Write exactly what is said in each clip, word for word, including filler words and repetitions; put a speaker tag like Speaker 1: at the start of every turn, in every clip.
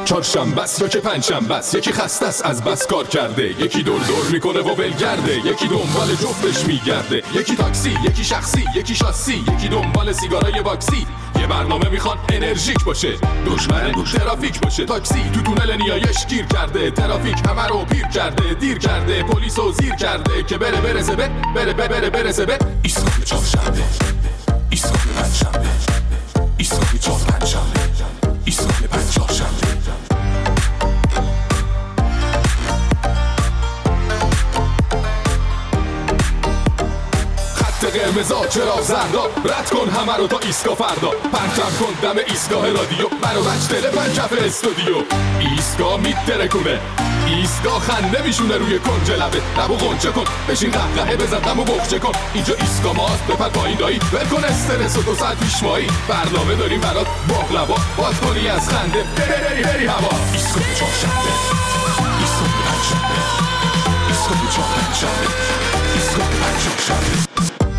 Speaker 1: چهارشنبه است یا که پنجشنبه است، یکی خسته است از بس کار کرده، یکی دور دور میکنه و ولگرده، یکی دنبال جفتش میگرده، یکی تاکسی، یکی شخصی، یکی شاسی، یکی دنبال سیگارای واکسی. یه برنامه میخواد انرژیک باشه، دشمن ترافیک باشه. تاکسی تو تونل نیایش گیر کرده، ترافیک همه رو پیر کرده، دیر کرده، پلیسو زیر کرده که بره برسه به بره بره بره برسه به ایستگاه چهارشنبه، ایستگاه پنجشنبه، ایستگاه چهار پنجشنبه، ایستگاه پنج چهارشنبه. قرمزا چرا زردا، رد کن همه رو تا ایستگاه فردا، پرچم کن دم ایستگاه رادیو، برو بچ دل پنجف استودیو. ایستگاه میترکونه، ایستگاه خنده میشونه روی کنج لبه، لبو غنچه کن، بشین قهقهه بزن غمو بخچه کن. اینجا ایستگاه ماست، بپر پایین دایی، ول کن استرس و دو ساعت پیش مایی. برنامه داریم برات باقلوا، باز کنی از خنده بری بری بری هوا. ایستگاه چهارشنبه، ایستگاه پنجشنبه، ایستگاه چهار پنجشنبه، ایستگاه پنج چهارشنبه.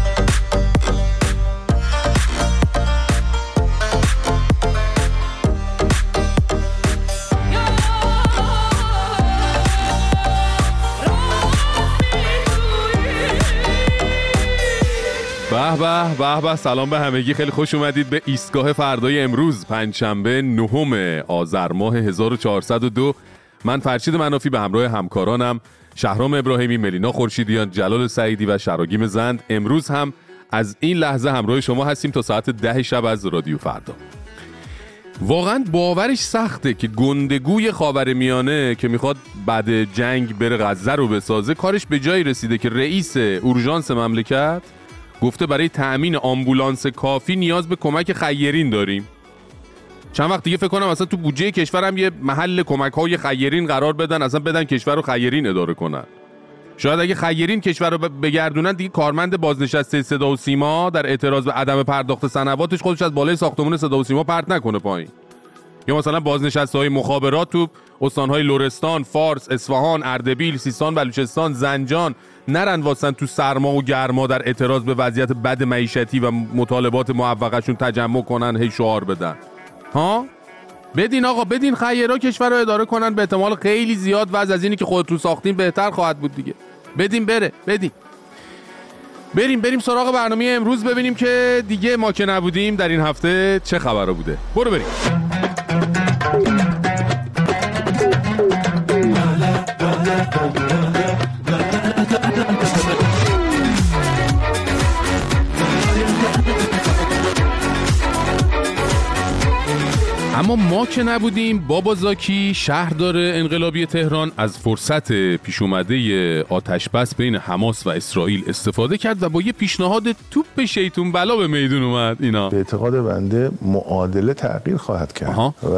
Speaker 2: به به به به، سلام به همگی، خیلی خوش اومدید به ایستگاه فردای امروز، پنجشنبه نهم آذر ماه هزار و چهارصد و دو. من فرشید منافی به همراه همکارانم شهرام ابراهیمی، ملینا خورشیدیان، جلال سعیدی و شراگیم زند امروز هم از این لحظه همراه شما هستیم تا ساعت ده شب از رادیو فردا. واقعا باورش سخته که گندگوی خاورمیانه که میخواد بعد جنگ بره غزه رو بسازه، کارش به جایی رسیده که رئیس اورژانس مملکت گفته برای تأمین آمبولانس کافی نیاز به کمک خیرین داریم. چند وقت دیگه فکر کنم اصلا تو بودجه کشورم یه محل کمک‌های خیرین قرار بدن، اصلا بدن کشور رو خیرین اداره کنن. شاید اگه خیرین کشور رو بگردونن دیگه کارمند بازنشسته صدا و سیما در اعتراض به عدم پرداخت سنواتش خودش از بالای ساختمان صدا و سیما پرت نکنه پایین. یا مثلا بازنشسته‌های مخابرات تو استان‌های لرستان، فارس، اصفهان، اردبیل، سیستان، بلوچستان، زنجان نرن واسن تو سرما و گرما در اعتراض به وضعیت بد معیشتی و مطالبات معوقشون تجمع کنن، هی شعار بدن. ها؟ بدین آقا، بدین خیرها کشور رو اداره کنن، به احتمال خیلی زیاد وضع از اینی که خودتون ساختین بهتر خواهد بود دیگه. بدین بره، بدین. بریم بریم سراغ برنامه امروز، ببینیم که دیگه ما که نبودیم در این هفته چه خبرها بوده. برو بریم. اما ما که نبودیم، بابا زاکی شهردار انقلابی تهران از فرصت پیش اومده آتش بس بین حماس و اسرائیل استفاده کرد و با یه پیشنهاد توپ شیطون بلا به میدون اومد. اینا
Speaker 3: به اعتقاد بنده معادله تغییر خواهد کرد. آها. و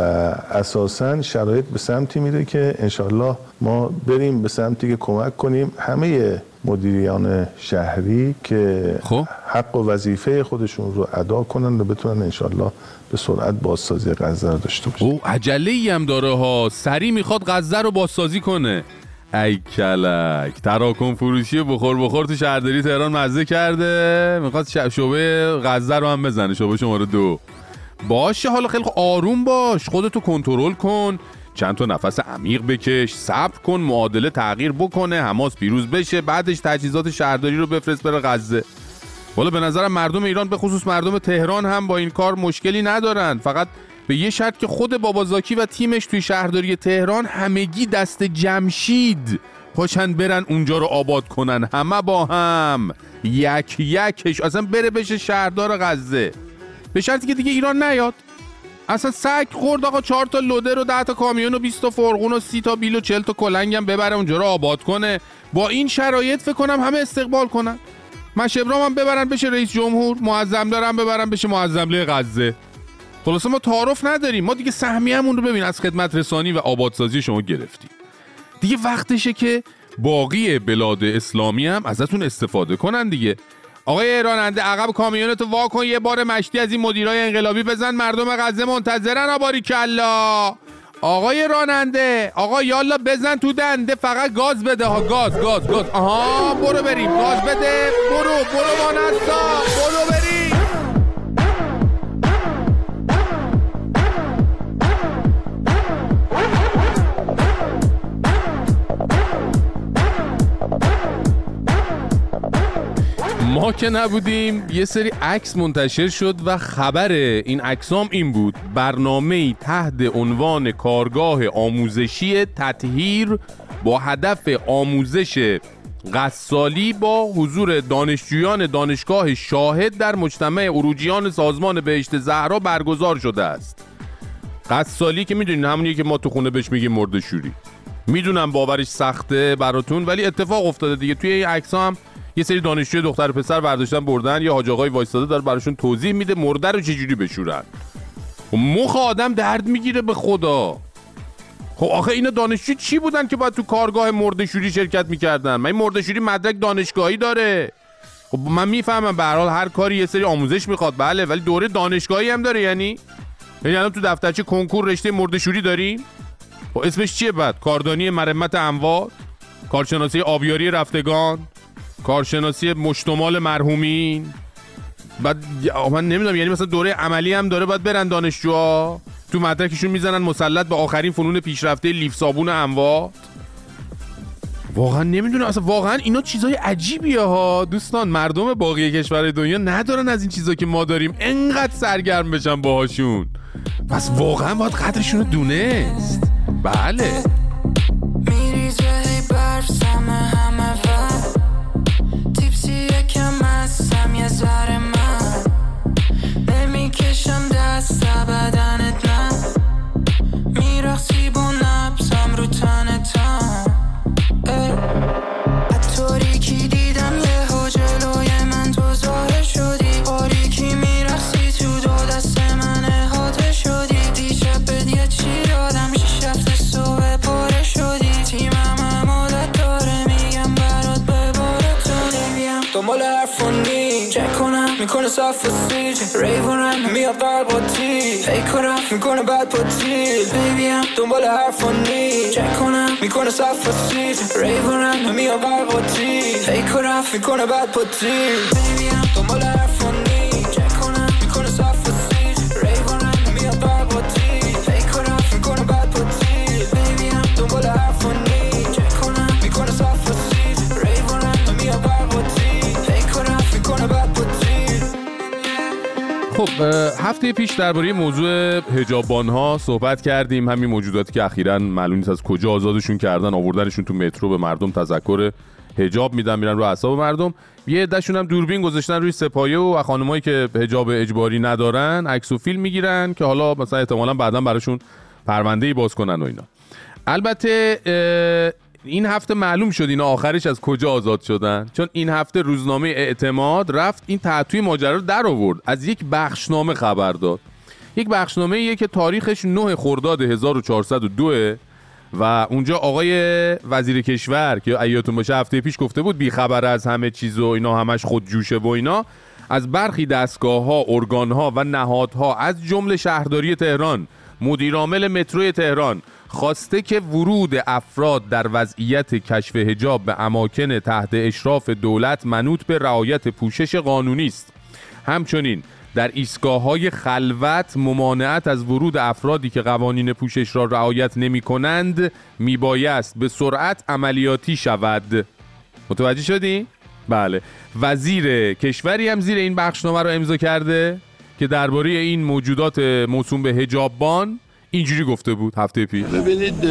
Speaker 3: اساساً شرایط به سمتی میره که انشالله ما بریم به سمتی که کمک کنیم همه مدیریان شهری که خب؟ حق و وظیفه خودشون رو ادا کنن و بتونن انشالله به سرعت بازسازی غزه رو داشته باشن.
Speaker 2: او عجله‌ای هم داره ها، سری میخواد غزه رو بازسازی کنه. ای کلک، تراکم فروشی بخور بخور تو شهرداری تهران مزه کرده، میخواد شعبه غزه رو هم بزنه، شعبه شماره دو. باشه حالا خیلی آروم باش، خودتو کنترل کن، چند تا نفس عمیق بکش، صبر کن، معادله تغییر بکنه، حماس پیروز بشه، بعدش تجهیزات شهرداری رو بفرست بره غزه. والا به نظرم مردم ایران به خصوص مردم تهران هم با این کار مشکلی ندارن، فقط به یه شرط که خود بابا زاکی و تیمش توی شهرداری تهران همگی دست جمشید پاشن برن اونجا رو آباد کنن، همه با هم یک یکش، اصلا بره بشه شهردار غزه، به شرطی که دیگه ایران نیاد. اصلا سگ خورد آقا، چهار تا لودر و ده تا کامیون و بیست تا فرغون و سی تا بیل و چهل تا کلنگ هم ببره اونجا رو آباد کنه. با این شرایط فکر کنم همه استقبال کنن. مشبرام هم ببرن بشه رئیس جمهور، معظم دارم ببرن بشه معظمله غزه. خلاصه ما تعارف نداریم، ما دیگه سهمیه‌مون رو ببین از خدمت رسانی و آبادسازی شما گرفتیم. دیگه وقتشه که باقی بلاد اسلامی هم ازتون استفاده کنن دیگه. آقای راننده عقب کامیونتو وا کن، یه بار مشتی از این مدیرای انقلابی بزن، مردم غزه منتظرن. آباری کلا آقای راننده، آقا یالا بزن تو دنده، فقط گاز بده ها، گاز گاز گاز. آها برو بریم، گاز بده، برو برو مانستا، برو بریم. ما که نبودیم یه سری عکس منتشر شد و خبر این عکسام این بود: برنامه‌ای تحت عنوان کارگاه آموزشی تطهیر با هدف آموزش قصالی با حضور دانشجویان دانشگاه شاهد در مجتمع اروجیان سازمان بهشت زهرا برگزار شده است. قصالی که میدونین همونیه که ما تو خونه بهش میگیم مرده‌شوری. میدونم باورش سخته براتون ولی اتفاق افتاده دیگه. توی این عکس‌ها هم یه سری دانشجوی دختر پسر برداشتن بردن، یه حاج آقای وایساده داره براشون توضیح میده مرده رو چجوری بشورن. مخ آدم درد میگیره به خدا. خب آخه اینا دانشجو چی بودن که باید تو کارگاه مرده‌شوری شرکت میکردن؟ من این مرده‌شوری مدرک دانشگاهی داره. خب من میفهمم به هر حال هر کاری یه سری آموزش میخواد، بله، ولی دوره دانشگاهی هم داره. یعنی یعنی الان تو دفترچه کنکور رشته مرده‌شوری داریم. خب اسمش چیه بعد؟ کاردانی مرمت اموات، کارشناسی آبیاری رفتگان، کارشناسی مشتمال مرحومین. بعد من نمیدونم، یعنی مثلا دوره عملی هم داره باید برن دانشجوها تو مدرکشون میزنن مسلط به آخرین فنون پیشرفته لیف صابون اموات. واقعا نمیدونم، اصلا واقعا اینا چیزای عجیبیه ها دوستان. مردم باقی کشورهای دنیا ندارن از این چیزا که ما داریم انقدر سرگرم بشن باهاشون. پس واقعا باید قدرشون رو دونست. بله
Speaker 4: میریزه هی برف سمه همه ور تیپسی یکم هستم یه ذره من نمیکشم دست بدنت نه میرخصی با نبزم رو تنتم حطوری کی دیدم یه ها جلوی من تو ظاهر شدی آری کی میرخصی تو دو دست من احاطه شدی دیشب بدیه چی دادم شیش هفته صبح پاره شدی تیمم هم عادت داره میگم برات به بارت تو نمیم دنبال حرفونی چک کنم میکنه صف و سیج ریورن میاد قلباتی فیک کنم میکنه بد پاتیل بیبیم دنبال حرفونی چک کنم میکنه صف و سیج ریورن میاد قلباتی فیک کنم میکنه بد پاتیل بیبیم دنبال حرفونی چک کنم میکنه صف و سیج ریورن میاد قلباتی فیک کنم میکنه بد پاتیل بیبیم دنبال حرفونی چک کنم میکنه صف و سیج ریورن میاد قلباتی فیک کنم میکنه بد پاتیل.
Speaker 2: خب هفته پیش درباره موضوع حجاببان‌ها صحبت کردیم، همین موجوداتی که اخیراً معلوم نیست از کجا آزادشون کردن، آوردنشون تو مترو به مردم تذکر حجاب میدن، میرن رو اعصاب مردم. یه عده‌شون هم دوربین گذاشتن روی سپایه و خانمایی که حجاب اجباری ندارن عکس و فیلم میگیرن که حالا مثلا احتمالاً بعداً براشون پرونده‌ای باز کنن و اینا. البته این هفته معلوم شد اینا آخرش از کجا آزاد شدن، چون این هفته روزنامه اعتماد رفت این تحتوی ماجرا رو در آورد، از یک بخشنامه خبر داد. یک بخشنامه‌ایه که تاریخش نه خرداد هزار و چهارصد و دو و اونجا آقای وزیر کشور که ایاتون باشه هفته پیش گفته بود بی خبر از همه چیز و اینا همش خودجوشه و اینا، از برخی دستگاه‌ها، ارگان‌ها و نهادها از جمله شهرداری تهران، مدیرعامل مترو تهران خواسته که ورود افراد در وضعیت کشف حجاب به اماکن تحت اشراف دولت منوط به رعایت پوشش قانونی است. همچنین در ایستگاه‌های خلوت ممانعت از ورود افرادی که قوانین پوشش را رعایت نمی‌کنند میبایست به سرعت عملیاتی شود. متوجه شدی؟ بله. وزیر کشوری هم زیر این بخشنامه رو امضا کرده که درباره این موجودات موسوم به حجاببان اینجوری گفته بود هفته پیش.
Speaker 5: ببینید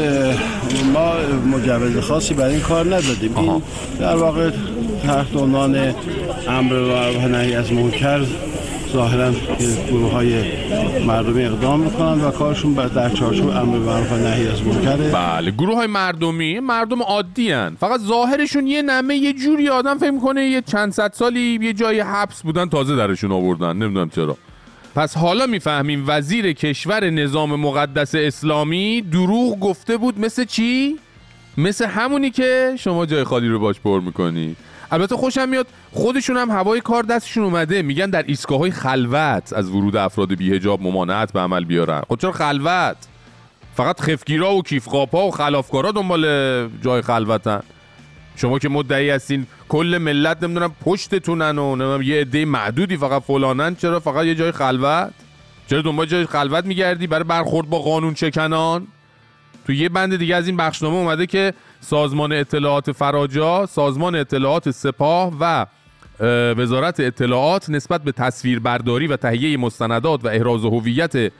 Speaker 5: ما مجوز خاصی برای این کار ندادیم. آها. این در واقع تحت عنوان امر و نهی از منکر ظاهراً گروه های مردمی اقدام میکنن و کارشون در چارچوب امر و نهی از منکره.
Speaker 2: بله، گروه های مردمی مردم عادی هن. فقط ظاهرشون یه نمه یه جوری آدم فکر میکنه یه چند صد سالی یه جای حبس بودن تازه درشون آوردن، نمیدونم چرا. پس حالا میفهمیم وزیر کشور نظام مقدس اسلامی دروغ گفته بود. مثل چی؟ مثل همونی که شما جای خالی رو باش پر میکنی. البته خوشم میاد خودشون هم هوای کار دستشون اومده، میگن در ایستگاه‌های خلوت از ورود افراد بی حجاب ممانعت به عمل بیارن. خب چرا خلوت؟ فقط خفگیرا و کیفقاپا و خلافکارا دنبال جای خلوتن. شما که مدعی هستین کل ملت نمیدونم پشتتونن و نمیدونم یه عده معدودی فقط فلانن، چرا فقط یه جای خلوت؟ چرا دنبال جای خلوت میگردی برای برخورد با قانون چکنان؟ تو یه بند دیگه از این بخشنامه اومده که سازمان اطلاعات فراجا، سازمان اطلاعات سپاه و وزارت اطلاعات نسبت به تصویربرداری و تهیه مستندات و احراز هویت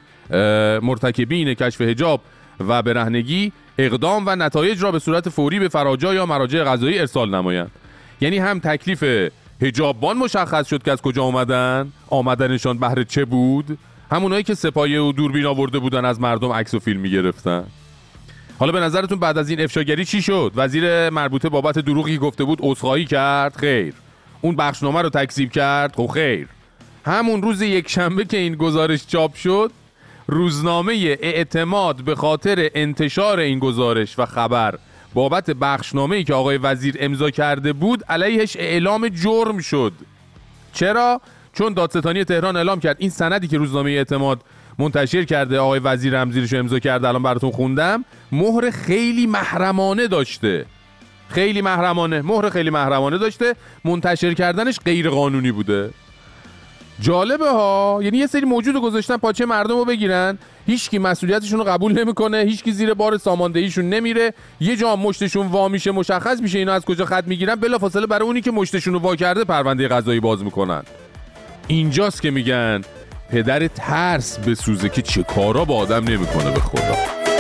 Speaker 2: مرتکبین کشف حجاب و برهنگی اقدام و نتایج را به صورت فوری به فراجع یا مراجع قضایی ارسال نمایند. یعنی هم تکلیف حجاببان مشخص شد که از کجا آمدن، آمدنشان بهر چه بود، همونایی که سپایه و دوربین آورده بودن از مردم عکس و فیلم می‌گرفتن. حالا به نظرتون بعد از این افشاگری چی شد؟ وزیر مربوطه بابت دروغی گفته بود عذرخواهی کرد؟ خیر. اون بخشنامه رو تکذیب کرد؟ خب خیر. همون روز یک شنبه که این گزارش چاپ شد، روزنامه اعتماد به خاطر انتشار این گزارش و خبر بابت بخشنامه‌ای که آقای وزیر امضا کرده بود علیهش اعلام جرم شد. چرا؟ چون دادستانی تهران اعلام کرد این سندی که روزنامه اعتماد منتشر کرده آقای وزیر هم زیرش امضا کرده، الان براتون خوندم، مهر خیلی محرمانه داشته. خیلی محرمانه، مهر خیلی محرمانه داشته، منتشر کردنش غیر قانونی بوده. جالبه ها، یعنی یه سری موجود رو گذاشتن پاچه مردم رو بگیرن، هیچکی مسئولیتشون رو قبول نمیکنه، هیچکی زیر بار ساماندهیشون نمیره، یه جا مشتشون وا میشه مشخص میشه اینا از کجا خط میگیرن، بلافاصله برای اونی که مشتشون رو وا کرده پرونده قضایی باز میکنن. اینجاست که میگن پدر ترس بسوزه که چه کارا با آدم نمیکنه به خدا.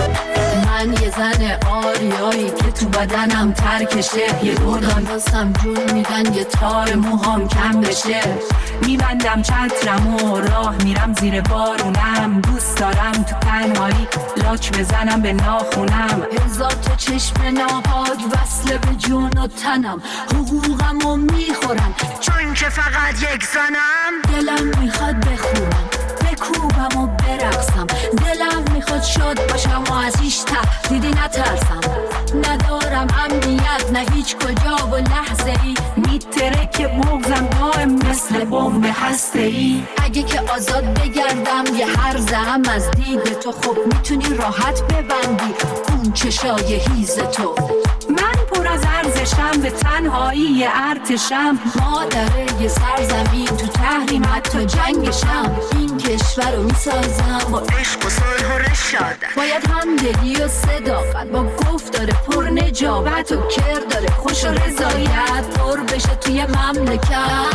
Speaker 6: من یه زن آریایی که تو بدنم ترکشه، یه گردان راستم جون میدن یه تار موهام کم بشه، میبندم چترم و راه میرم زیر بارونم، دوست دارم تو تنهایی لاک بزنم به ناخونم، هزار تا چشم ناپاک وصله به جون و تنم، حقوقم رو میخورم چون که فقط یک زنم، دلم میخواد بخونم بکوبم و برقصم، دلم میخواد شاد باشم و از هیچ تهدیدی نترسم، ندارم امنیت نه هیچ کجا و لحظه ای، میتره که مغزم دائم مثل بمب هسته ای، اگه که آزاد بگردم یه هرزه هم از دید تو، خب میتونی راحت ببندی اون چشای هیز تو، من پر از ارزشم به تنهایی ارتشم، مادره یه سرزمین تو تحریم حتی جنگشم، این کشور رو میسازم با عشق و صلح و رشاد، باید همدلی و صداقت با گفتار پر نجابت و کردار خوش و رضایت پر بشه توی مملکت.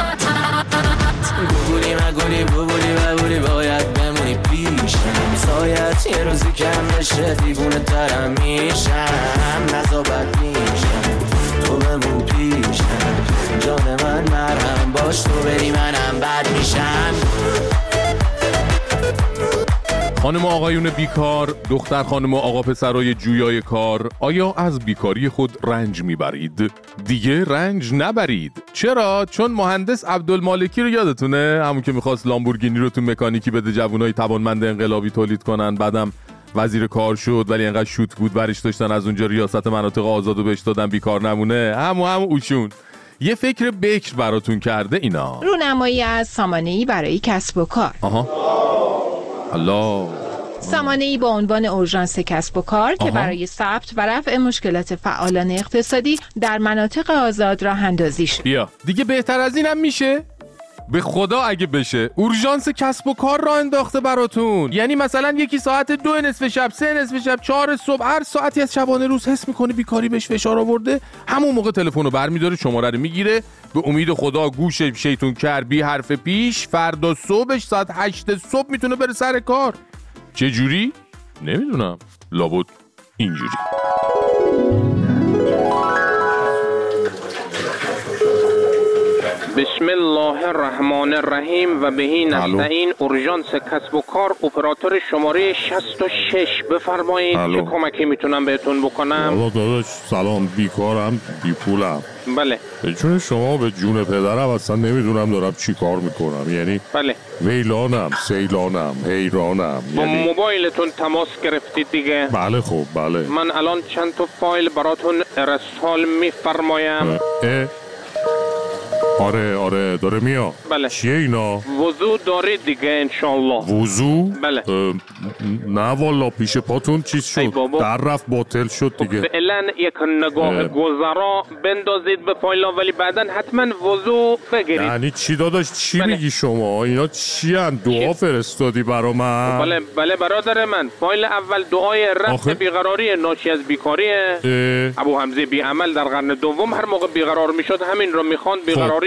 Speaker 7: گوگولی مگولی بوبولی ببولی باید بمونی پیشم، سایت یه روزی کم بشه دیوونه ترم میشم، نزابت میشم تو بمون پیشم، جان من مرهم باش تو بری منم بد میشم.
Speaker 2: خانم و آقایون بیکار، دختر خانم و آقا پسرای جویای کار، آیا از بیکاری خود رنج میبرید؟ دیگه رنج نبرید. چرا؟ چون مهندس عبدالمالکی رو یادتونه؟ همون که میخواست لامبورگینی رو تو مکانیکی بده جوانای توانمند انقلابی تولید کنن، بعدم وزیر کار شد ولی انقدر شوت بود برش داشتن از اونجا ریاست مناطق آزادو بهش دادن بیکار نمونه. همون همون اوشون یه فکر بکر براتون کرده اینا.
Speaker 8: رونمایی از سامانه‌ای برای کسب و کار.
Speaker 2: آها الله.
Speaker 8: سامانه‌ای با عنوان اورژانس کسب و کار که برای ثبت و رفع مشکلات فعالان اقتصادی در مناطق آزاد راه اندازی شد.
Speaker 2: بیا دیگه بهتر از اینم میشه؟ به خدا اگه بشه اورژانس کسب و کار را انداخته براتون. یعنی مثلا یکی ساعت دو نصف شب، سه نصف شب، چهار صبح، هر ساعتی از شبانه روز حس میکنه بیکاری بهش فشار آورده، همون موقع تلفن رو برمیداره، شماره رو میگیره، به امید خدا گوش شیطون کر بی حرف پیش، فردا صبحش ساعت هشت صبح میتونه بره سر کار. چه جوری؟ نمیدونم، لابد اینجوری.
Speaker 9: بسم الله الرحمن الرحیم و بهی نستعین. اورژانس کسب و کار، اپراتور شماره شصت و شش، بفرمایید چه کمکی میتونم بهتون بکنم؟
Speaker 10: بابا داداش سلام، بیکارم، بی پولم.
Speaker 9: بله.
Speaker 10: به جون شما به جون پدرم اصلا نمیدونم دارم چی کار میکنم. یعنی
Speaker 9: بله.
Speaker 10: ویلانم، سیلانم، حیرانم.
Speaker 9: با
Speaker 10: یعنی...
Speaker 9: موبایلتون تماس گرفتید دیگه؟
Speaker 10: بله خب بله.
Speaker 9: من الان چند تا فایل براتون ارسال میفرمایم.
Speaker 10: اه؟ آره آره داره میاد.
Speaker 9: بله.
Speaker 10: چیه اینا؟
Speaker 9: وضو دارید دیگه انشالله؟
Speaker 10: وضو؟
Speaker 9: بله.
Speaker 10: نه والا پیش پاتون چیز شد، در رفت باطل شد دیگه.
Speaker 9: فعلا یک نگاه گذرا بندازید به فایلا، ولی بعدا حتما وضو بگیرید.
Speaker 10: یعنی چی داداش؟ چی
Speaker 9: بله.
Speaker 10: میگی شما؟ اینا چی هن؟ دعا فرستادی برا من؟
Speaker 9: بله بله برادر من. فایل اول دعای رفع
Speaker 10: آخه...
Speaker 9: بیقراری ناشی از بیکاریه. ابو حمزه بی عمل در قرن دوم هر موقع بیقرار میشد همین رو میخواند، بیقراری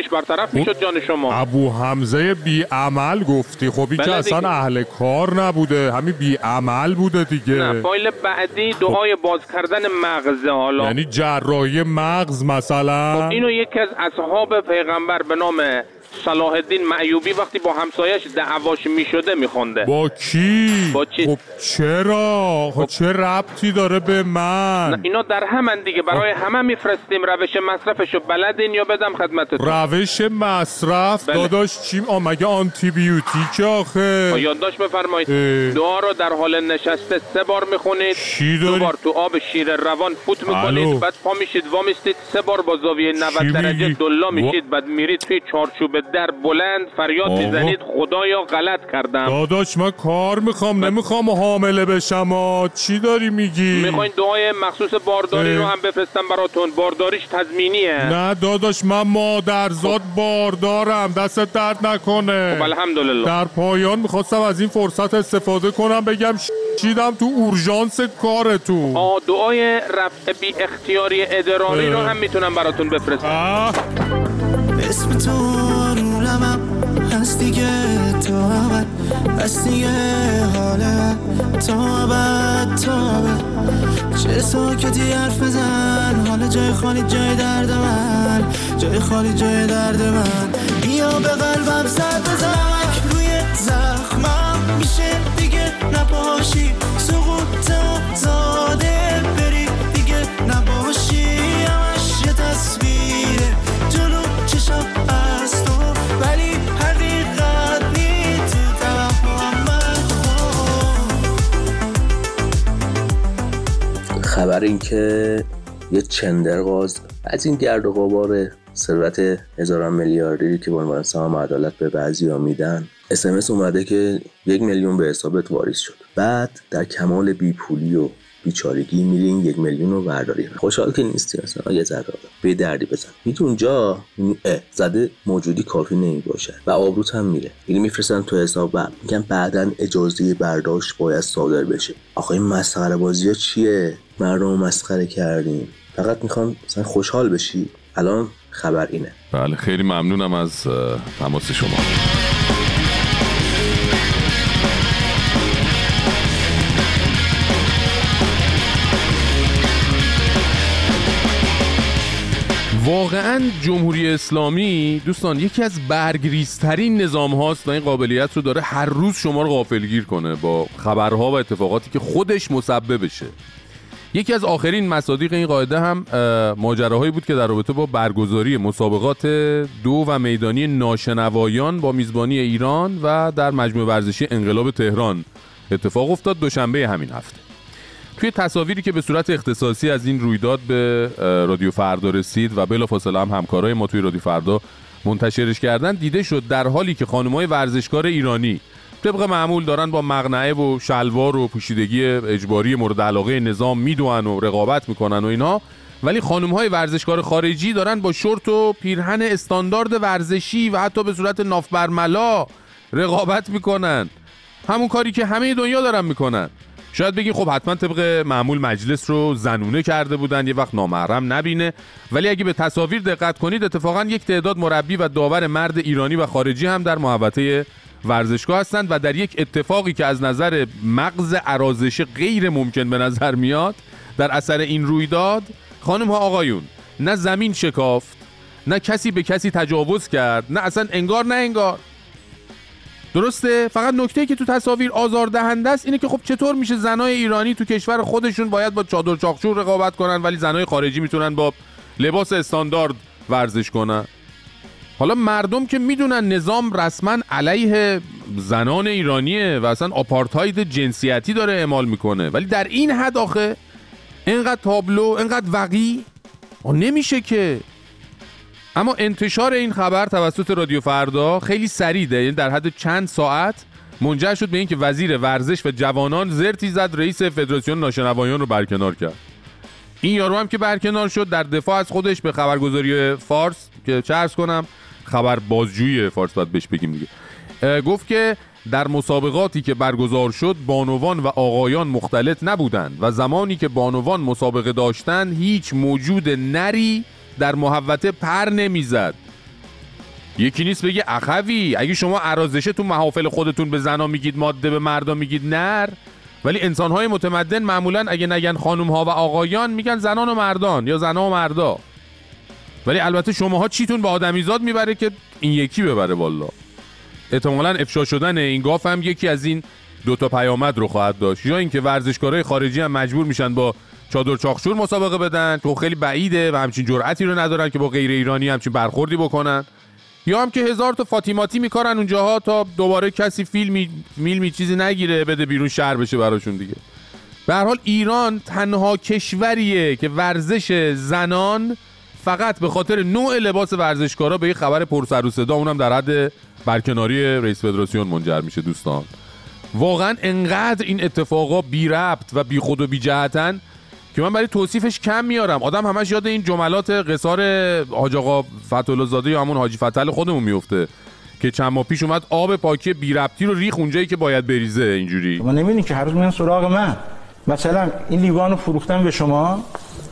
Speaker 9: کارش برطرف میشد جان شما.
Speaker 10: ابو حمزه بی عمل گفتی؟ خب این که اصلا اهل کار نبوده، همین بی عمل بوده دیگه.
Speaker 9: نه فایل بعدی دعای باز کردن مغز. حالا
Speaker 10: یعنی جراحی مغز مثلا.
Speaker 9: خب اینو یکی از اصحاب پیغمبر به نام صلاح الدین معیوبی وقتی با همسایش دعواش میشده میخونده.
Speaker 10: با کی؟
Speaker 9: با چی؟
Speaker 10: خب چرا؟ خب چه ربطی داره به من؟
Speaker 9: اینا در همن دیگه، برای همه میفرستیم. روش مصرفشو بلدین یا بدم خدمتتون؟
Speaker 10: روش مصرف؟ بله. داداش چی؟ مگه آنتی بیوتیک آخه؟
Speaker 9: یادداشت بفرمایید. دعا رو در حال نشسته سه بار میخونید. دو بار تو آب شیر روان فوت میکنید، بعد پا میشید وامیستید، سه بار با زاویه نود درجه دلا میشید، بعد میرید توی چارچوب در بلند فریاد میزنید خدایا غلط کردم.
Speaker 10: داداش من کار میخوام، نمیخوام حامله بشم. چی داری میگی؟
Speaker 9: میخواین دعای مخصوص بارداری رو هم بفرستم براتون؟ بارداریش تضمینیه.
Speaker 10: نه داداش من مادرزاد باردارم، دستت درد نکنه.
Speaker 9: خب الحمدلله.
Speaker 10: در پایان میخواستم از این فرصت استفاده کنم بگم چیدم تو اورژانس کارتون.
Speaker 9: آه دعای رفع بی اختیاری ادراری رو هم میتونم براتون بفرستم.
Speaker 11: اسم تو رو لبم هست دیگه تا ابد، هست دیگه حاله تا ابد تا ابد. چه ساکتی حرف بزن، حالا جای خالی جای درد من، جای خالی جای درد من. بیا به قلبم سر بزن، روی زخمم میشه دیگه نباشی، سقوط زاده بری دیگه نباشی. همش یه تصویره جلو چشم از تو، ولی حقیقت نی تو توهم من.
Speaker 12: خبر این که یه چندرغاز از این گرد و غبار ثروت هزاران میلیاردی که به عنوان سهام عدالت به بعضیا میدن، اس ام اس اومده که یک میلیون به حسابت واریز شد. بعد در کمال بیپولی و بیچارگی میری این یک میلیون رو برداری. خوشحال که نیستی اصلا، یه ذره به دردی بزن. میگی اونجا اه زده موجودی کافی نمیباشه و آبروت هم میره. میری میفرستن تو حساب، بعد میگن بعداً اجازه برداشت باید صادر بشه. آخه این مسخره بازی‌ها چیه؟ مردم مسخره کردیم. فقط میخوان مثلا خوشحال بشی. الان خبر اینه.
Speaker 2: بله خیلی ممنونم از تماس شما. واقعا جمهوری اسلامی دوستان یکی از برگریزترین نظام هاست و این قابلیت رو داره هر روز شما رو غافلگیر کنه با خبرها و اتفاقاتی که خودش مسبب بشه. یکی از آخرین مصادیق این قاعده هم ماجراهایی بود که در رابطه با برگزاری مسابقات دو و میدانی ناشنوایان با میزبانی ایران و در مجمع ورزشی انقلاب تهران اتفاق افتاد دوشنبه همین هفته. توی تصاویری که به صورت اختصاصی از این رویداد به رادیو فردا رسید و بلافاصله هم همکارای ما توی رادیو فردا منتشرش کردن، دیده شد در حالی که خانم‌های ورزشکار ایرانی طبق معمول دارن با مقنعه و شلوار و پوشیدگی اجباری مورد علاقه نظام میدوئن و رقابت میکنن و اینا، ولی خانم‌های ورزشکار خارجی دارن با شورت و پیرهن استاندارد ورزشی و حتی به صورت ناف برملا رقابت میکنن. همون کاری که همه دنیا دارن میکنن. شاید بگی خب حتما طبق معمول مجلس رو زنونه کرده بودن یه وقت نامحرم نبینه، ولی اگه به تصاویر دقت کنید اتفاقا یک تعداد مربی و داور مرد ایرانی و خارجی هم در محوطه ورزشگاه هستند و در یک اتفاقی که از نظر مغز ارازش غیر ممکن به نظر میاد، در اثر این رویداد خانم ها آقایون نه زمین شکافت، نه کسی به کسی تجاوز کرد، نه اصلا انگار نه انگار. درسته؟ فقط نکته‌ای که تو تصاویر آزاردهنده است اینه که خب چطور میشه زنای ایرانی تو کشور خودشون باید با چادر چاقچور رقابت کنن ولی زنای خارجی میتونن با لباس استاندارد ورزش کنن. حالا مردم که میدونن نظام رسما علیه زنان ایرانیه و اصلا آپارتاید جنسیتی داره اعمال میکنه، ولی در این حد آخه اینقدر تابلو، اینقدر وقی نمیشه که. اما انتشار این خبر توسط رادیو فردا خیلی سریع، یعنی در حد چند ساعت منجر شد به اینکه وزیر ورزش و جوانان زرتی زد رئیس فدراسیون ناشنوایان رو برکنار کرد. این یارو هم که برکنار شد در دفاع از خودش به خبرگزاری فارس که چه عرض کنم خبر بازجویی فارس باید بهش بگیم دیگه، گفت که در مسابقاتی که برگزار شد بانوان و آقایان مختلط نبودند و زمانی که بانوان مسابقه داشتند هیچ موجود نری در محوطه پر نمیزد. یکی نیست بگه اخوی اگه شما عرازشه تو محافل خودتون به زنا میگید ماده، به مردا میگید نر، ولی انسان‌های متمدن معمولاً اگه نگن خانم‌ها و آقایان میگن زنان و مردان یا زنا و مردا. ولی البته شماها چیتون به آدمیزاد میبره که این یکی ببره والا. احتمالاً افشا شدن این گاف هم یکی از این دوتا پیامد رو خواهد داشت، یا اینکه ورزشکارای خارجی هم مجبور میشن با چادر چاخشور مسابقه بدن که خیلی بعیده و همچین جرأتی رو ندارن که با غیر ایرانی همچین برخوردی بکنن، یا هم که هزار تا فاطیماتی میکارن اونجاها تا دوباره کسی فیلمی میلمی چیزی نگیره بده بیرون شهر بشه براشون دیگه. به هر حال ایران تنها کشوریه که ورزش زنان فقط به خاطر نوع لباس ورزشکارا به یه خبر پر سر و صدا، اونم در حد برکناری رئیس فدراسیون منجر میشه. دوستان واقعا انقدر این اتفاقا بی ربط و بی خود و بی جهتن که من برای توصیفش کم میارم. آدم همش یاد این جملات قصار حاج آقا فتح‌الله زاده یا همون حاجی فتحل خودمون میفته که چند ماه پیش اومد آب پاکی بی ربطی رو ریخ اونجایی که باید بریزه. اینجوری
Speaker 13: ما نمیدونیم که هر روز میان سراغ من، مثلا این لیوان رو فروختم به شما،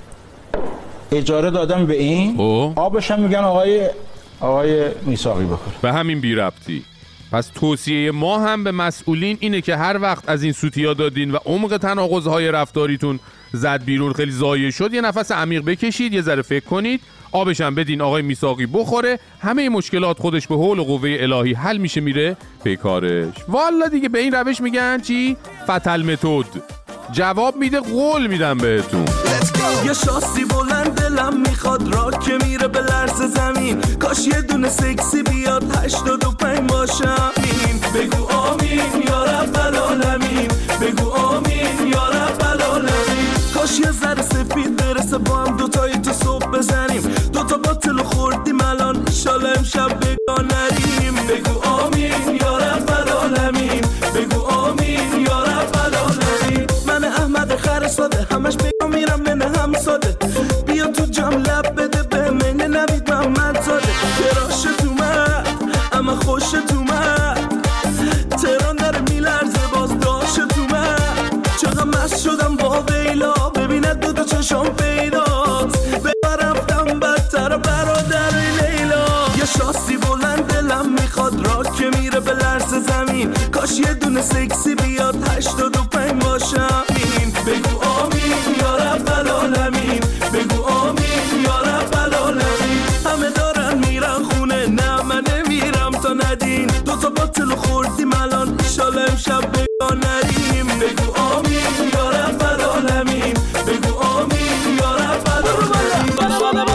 Speaker 13: اجاره دادم به این، آبش هم میگن آقای آقای میثاقی بخور.
Speaker 2: به همین بی ربطی. پس توصیه ما هم به مسئولین اینه که هر وقت از این سوتیا دادین و عمق تناقض‌های رفتاریتون زد بیرون، خیلی ضایع شد، یه نفس عمیق بکشید، یه ذره فکر کنید، آبش هم بدین آقای میثاقی بخوره، همه مشکلات خودش به حول و قوه الهی حل میشه، میره به کارش. والا دیگه به این روش میگن چی؟ فتل متد. جواب میده قول میدم بهتون.
Speaker 11: یه شاسی بلند دلم میخواد را که میره به لرز زمین، کاش یه دونه سکسی بیاد هشتاد و پنج باشم. بگو آمین یا رب العالمین، بگو آمین یا رب العالمین. کاش یه ذره سفید برسه با هم دوتایی تو صبح بزنیم، دوتا باطل خوردیم الان انشالله امشب بگاه نریم. بگو آمین یا رب العالمین، بگو آمین یا رب العالمین. من احمد خر ساده همش بگم میرم من هم ساده، بیا تو جام لب بده به من نوید محمد زاده. فراشت اومد اما خوشت اومد، تهران داره میلرزه باز داشت اومد. چقدر مست شدم با ویلا ببینه دو تا چشم پیداست، ببرفتم بدتر برادر لیلا. یه شاسی بلند دلم میخواد را که میره به لرز زمین، کاش یه دونه سکسی بیاد هشتاد و پنج باشم. بگو آمین یا رب العالمین، بگو آمین یا رب العالمین. همه دارن میرن خونه نه من نمیرم تا ندین، دوتا باطل خوردیم الان انشالله امشب بگاه نریم. بگو آمین یا رب العالمین، بگو آمین یا رب العالمین.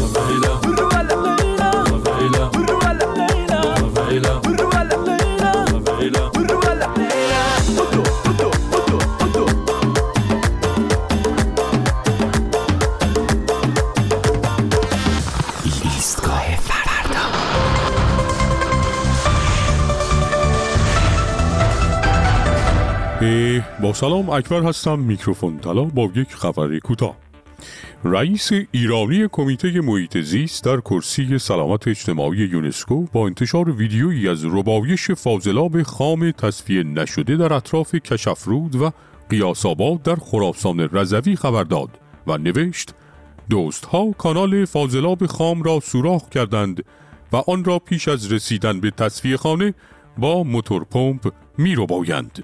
Speaker 10: با سلام، اکبر هستم، میکروفون طلا با یک خبر کوتاه. رئیس ایرانی کمیته محیط زیست در کرسی سلامت اجتماعی یونسکو با انتشار ویدیویی از ربایش فاضلاب خام تصفیه نشده در اطراف کشافرود و قیاس‌آباد در خراسان رضوی خبر داد و نوشت: دوستها کانال فاضلاب خام را سوراخ کردند و آن را پیش از رسیدن به تصفیه خانه با موتور پمپ می‌ربایند.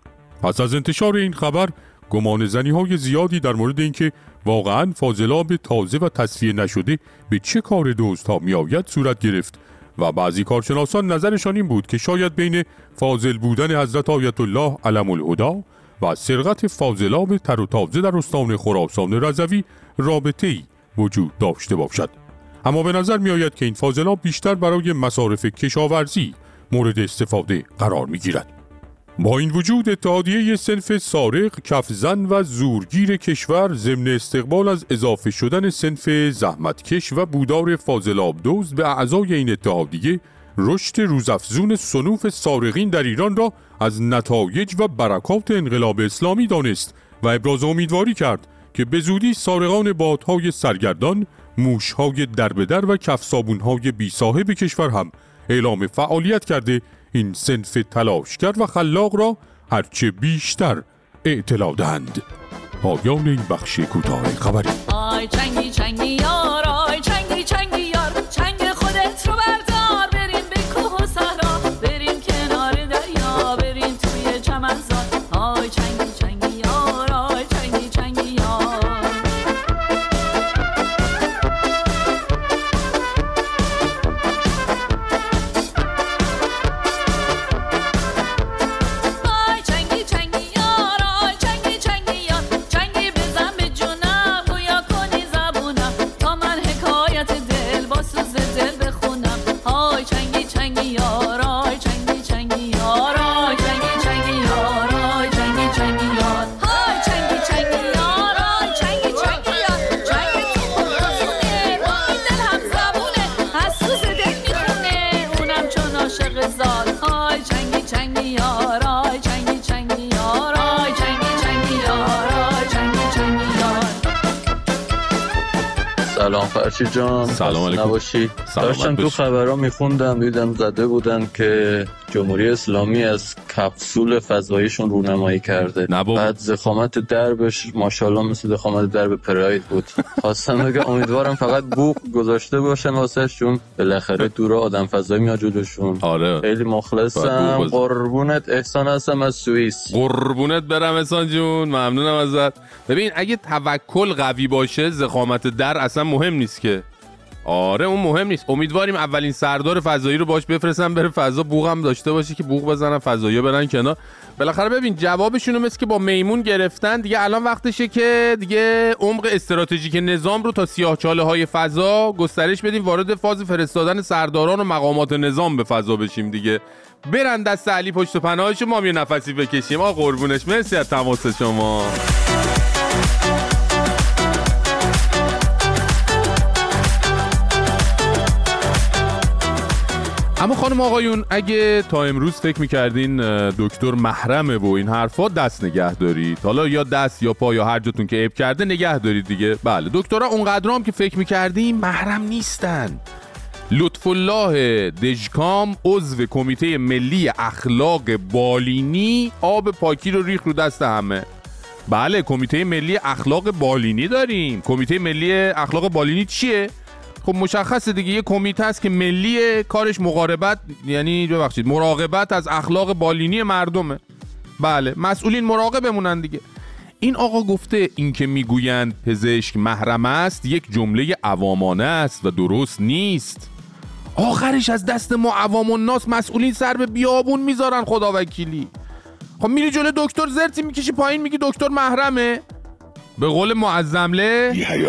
Speaker 10: پس از انتشار این خبر گمان زنی‌های زیادی در مورد اینکه واقعاً فاضلاب تازه و تصفیه نشده به چه کار دوست‌ها می‌آید صورت گرفت و بعضی کارشناسان نظرشان این بود که شاید بین فاضل بودن حضرت آیت الله علم الهدی و سرقت فاضلاب تر و تازه در استان خراسان رضوی رابطه‌ای وجود داشته باشد. اما به نظر می‌آید که این فاضلاب بیشتر برای مصارف کشاورزی مورد استفاده قرار می‌گیرد. با این وجود اتحادیه صنف سارق، کفزن و زورگیر کشور ضمن استقبال از اضافه شدن صنف زحمتکش و بودار فاضلاب دزد به اعضای این اتحادیه، رشد روزافزون صنوف سارقین در ایران را از نتایج و برکات انقلاب اسلامی دانست و ابراز امیدواری کرد که به زودی سارقان بادهای سرگردان، موشهای دربدر و کفصابونهای بی صاحب کشور هم اعلام فعالیت کرده این صنف تلاشگر و خلاق را هرچه بیشتر اطلاع دهند. پایان این بخش کوتاه خبری.
Speaker 6: آی چنگی چنگی یار، آی چنگی چنگی یار، چنگ خودت رو بردار
Speaker 14: سلام فرشید جان.
Speaker 2: سلام علیکم.
Speaker 14: نباشی. داشتم تو خبرها میخوندم دیدم زده بودن که جمهوری اسلامی از کپسول فضاییشون رونمایی کرده.
Speaker 2: نبا.
Speaker 14: بعد ضخامت دربش ماشاءالله مثل ضخامت درب پراید بود. خواستم بگم امیدوارم فقط بوق گذاشته باشن واسش، چون بالاخره دورا آدم فضایی میاد جلوشون.
Speaker 2: آره.
Speaker 14: خیلی مخلصم. قربونت احسان هستم از سوئیس.
Speaker 2: قربونت برم احسان جون، ممنونم ازت. ببین اگه توکل قوی باشه ضخامت در اصلا مهم نیست که. آره اون مهم نیست. امیدواریم اولین سردار فضایی رو باش بفرستن بره فضا، بوق هم داشته باشه که بوق بزنن فضایی برن کنار. بالاخره ببین جوابشون مثل که با میمون گرفتن دیگه. الان وقتشه که دیگه عمق استراتژیک نظام رو تا سیاهچاله های فضا گسترش بدیم، وارد فاز فرستادن سرداران و مقامات نظام به فضا بشیم دیگه. برن دست علی پشت پناهش، ما هم یه نفسی بکشیم. آقا قربونش، مرسی از تماس شما. اما خانم آقایون، اگه تا امروز فکر میکردین دکتر محرمه و این حرفا، دست نگه دارید. حالا یا دست یا پا یا هر جاتون که عیب کرده نگه دارید دیگه. بله دکترها اونقدرام که فکر میکردین محرم نیستن. لطف الله دژکام عضو کمیته ملی اخلاق بالینی آب پاکی رو ریخت رو دست همه. بله کمیته ملی اخلاق بالینی داریم. کمیته ملی اخلاق بالینی چیه؟ خب مشخصه دیگه، یه کمیته است که ملی، کارش مقاربت، یعنی ببخشید مراقبت از اخلاق بالینی مردمه. بله مسئولین مراقب بمونن دیگه. این آقا گفته این که میگویند پزشک محرم است یک جمله عوامانه است و درست نیست. آخرش از دست ما عوام الناس مسئولین سر به بیابون میذارن خدا وکیلی. خب میری جلوی دکتر زرتی میکشی پایین میگی دکتر محرمه. به قول معظمله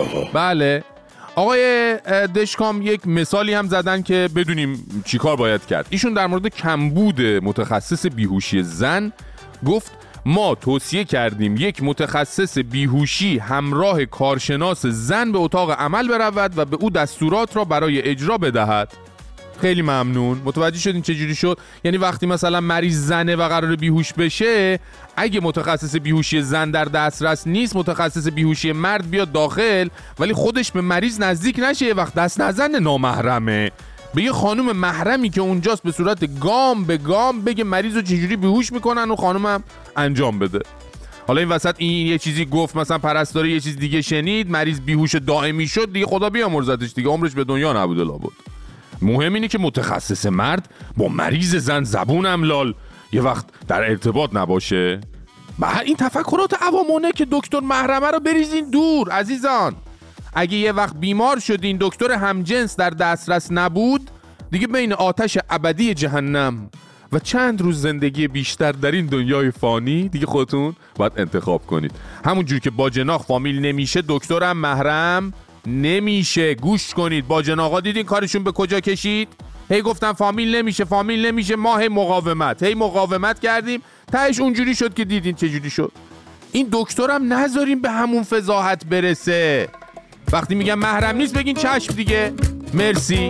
Speaker 2: بله آقای دشکام یک مثالی هم زدن که بدونیم چی کار باید کرد. ایشون در مورد کمبود متخصص بیهوشی زن گفت ما توصیه کردیم یک متخصص بیهوشی همراه کارشناس زن به اتاق عمل برود و به او دستورات را برای اجرا بدهد. خیلی ممنون. متوجه شدین چه جوری شد؟ یعنی وقتی مثلا مریض زنه و قرار بیهوش بشه، اگه متخصص بیهوشی زن در دسترس نیست، متخصص بیهوشی مرد بیاد داخل، ولی خودش به مریض نزدیک نشه، وقت دست نزنه نامحرمه. به یه خانم محرمی که اونجاست به صورت گام به گام بگه مریض رو چجوری بیهوش میکنن و خانم هم انجام بده. حالا این وسط این یه چیزی گفت، مثلا پرستاره یه چیز دیگه شنید، مریض بیهوش دائمی شد، دیگه خدا بیامرزتش دیگه، عمرش به دنیا نبوده لابد. مهم اینه که متخصص مرد با مریض زن زبون املال یه وقت در ارتباط نباشه. به این تفکرات عوامانه که دکتر محرمه رو بریزین دور عزیزان. اگه یه وقت بیمار شدین دکتر همجنس در دسترس نبود، دیگه بین آتش ابدی جهنم و چند روز زندگی بیشتر در این دنیای فانی دیگه خودتون باید انتخاب کنید. همونجور که با جناح فامیل نمیشه، دکترم محرم نمیشه. گوش کنید، با جناقا دیدین کارشون به کجا کشید؟ هی گفتن فامیل نمیشه فامیل نمیشه، ما هی مقاومت هی مقاومت کردیم، تهش اونجوری شد که دیدین چجوری شد. این دکترم نذاریم به همون فضاحت برسه. وقتی میگم محرم نیست بگین چشم دیگه. مرسی.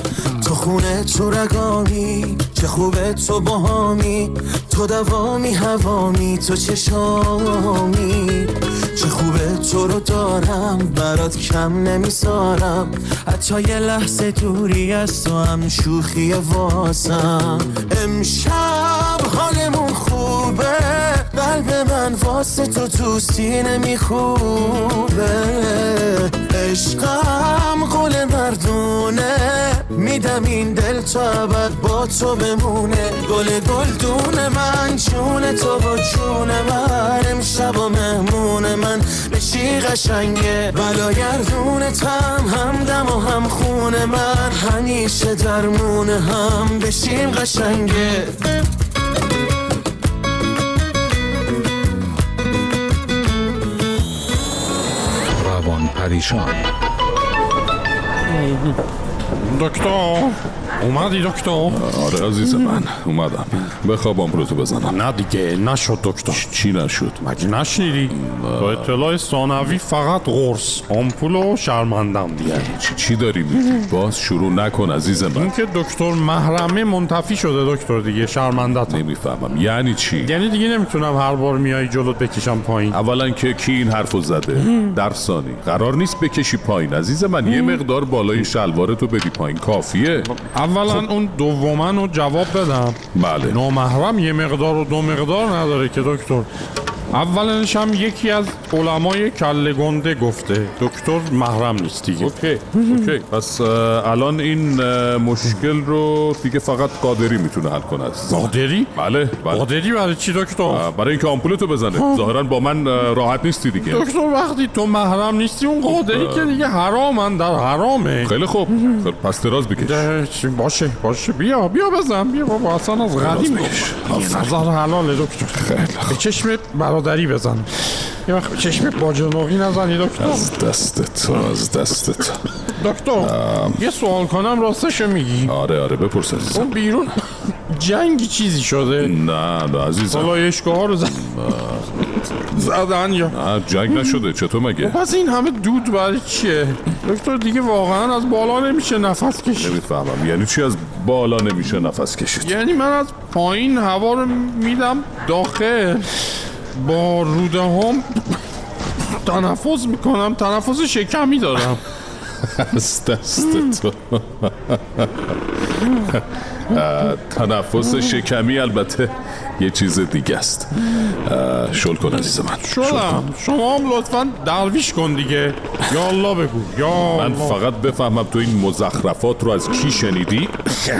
Speaker 11: تو خونه تو رگامی، چه خوبه تو باهامی، تو دوامی هوامی، تو چشامی، چه خوبه تو رو دارم، برات کم نمیسارم، حتی یه لحظه دوری از تو هم شوخی واسم. امشب حالمون خوبه، قلب من واسه تو دوستی نمیخوبه، عشقم قول مردونه، میدم این دل تو ابد با تو بمونه، گل گلدون من، جون تو و جون من، امشب و مهمون من بشی قشنگه، بلاگردونتم همدم و هم خون من، همیشه درمون هم بشیم قشنگه.
Speaker 10: روان پریشان.
Speaker 15: دکتر
Speaker 10: اومدی دکتر؟
Speaker 2: آره عزیز من اومدم. بخواب آمپولتو بزنم.
Speaker 10: نه دیگه نشد دکتر.
Speaker 2: چی نشد؟
Speaker 10: مگه نشنیدی؟ با اطلاع ثانوی فقط قرص آمپول و شرمندم دیگه.
Speaker 2: چی, چی داری میگی؟ باز شروع نکن عزیز من.
Speaker 10: این که دکتر محرمه منتفی شده دکتر دیگه شرمندت.
Speaker 2: نمیفهمم یعنی چی؟
Speaker 10: یعنی دیگه نمیتونم هر بار میای جلوت بکشم پایین.
Speaker 2: اولا که کی این حرفو زده؟ در ثانی قرار نیست بکشی پایین عزیز من. یه مقدار بالای شلوارتو بدی پایین کافیه.
Speaker 10: اولا خب. اون دومن رو جواب بدم.
Speaker 2: بله.
Speaker 10: نامحرم یه مقدار و دو مقدار نداره که دکتر. اولش هم یکی از علمای کله گنده گفته دکتر محرم نیست دیگه.
Speaker 2: اوکی اوکی پس الان این مشکل رو دیگه فقط قادری میتونه حل کنه.
Speaker 10: قادری؟
Speaker 2: بله بله.
Speaker 10: قادری برای چی دکتر؟
Speaker 2: برای اینکه آمپولتو بزنه. ظاهرا با من راحت نیستی دیگه.
Speaker 10: دکتر وقتی تو محرم نیستی اون قادری که دیگه حرامن در حرامه.
Speaker 2: خیلی خوب خب پس دراز بکش.
Speaker 10: باشه باشه بیا بیا بزن بیا بابا اصلا از قدیم نظر حلاله دکتر.
Speaker 2: خیلی
Speaker 10: به چشم برادری بزن. یه وقت چشم باجناقی نزنی دکتر.
Speaker 2: از دستت از دستت
Speaker 10: دکتر یه سوال کنم راستش میگی؟
Speaker 2: آره آره بپرس عزیزم.
Speaker 10: اون بیرون جنگی چیزی شده؟
Speaker 2: نه نه عزیزم.
Speaker 10: پالایشگاه ها رو زد... زدن یا
Speaker 2: نه جنگ نشده. چطور مگه؟
Speaker 10: پس این همه دود برای چیه؟ دکتر دیگه واقعا از بالا نمیشه نفس کشید.
Speaker 2: نمیفهمم یعنی چی از بالا نمیشه نفس کشید؟
Speaker 10: یعنی من از پایین هوا رو میدم داخل با روده هم تنفس میکنم. تنفس شکمی دارم.
Speaker 2: از دست تو تنفس شکمی البته یه چیز دیگه است. شل کن عزیز من.
Speaker 10: شلم. شما هم لطفا درویش کن دیگه. یا الله بگو یا
Speaker 2: من
Speaker 10: الله.
Speaker 2: فقط بفهمم تو این مزخرفات رو از کی شنیدی؟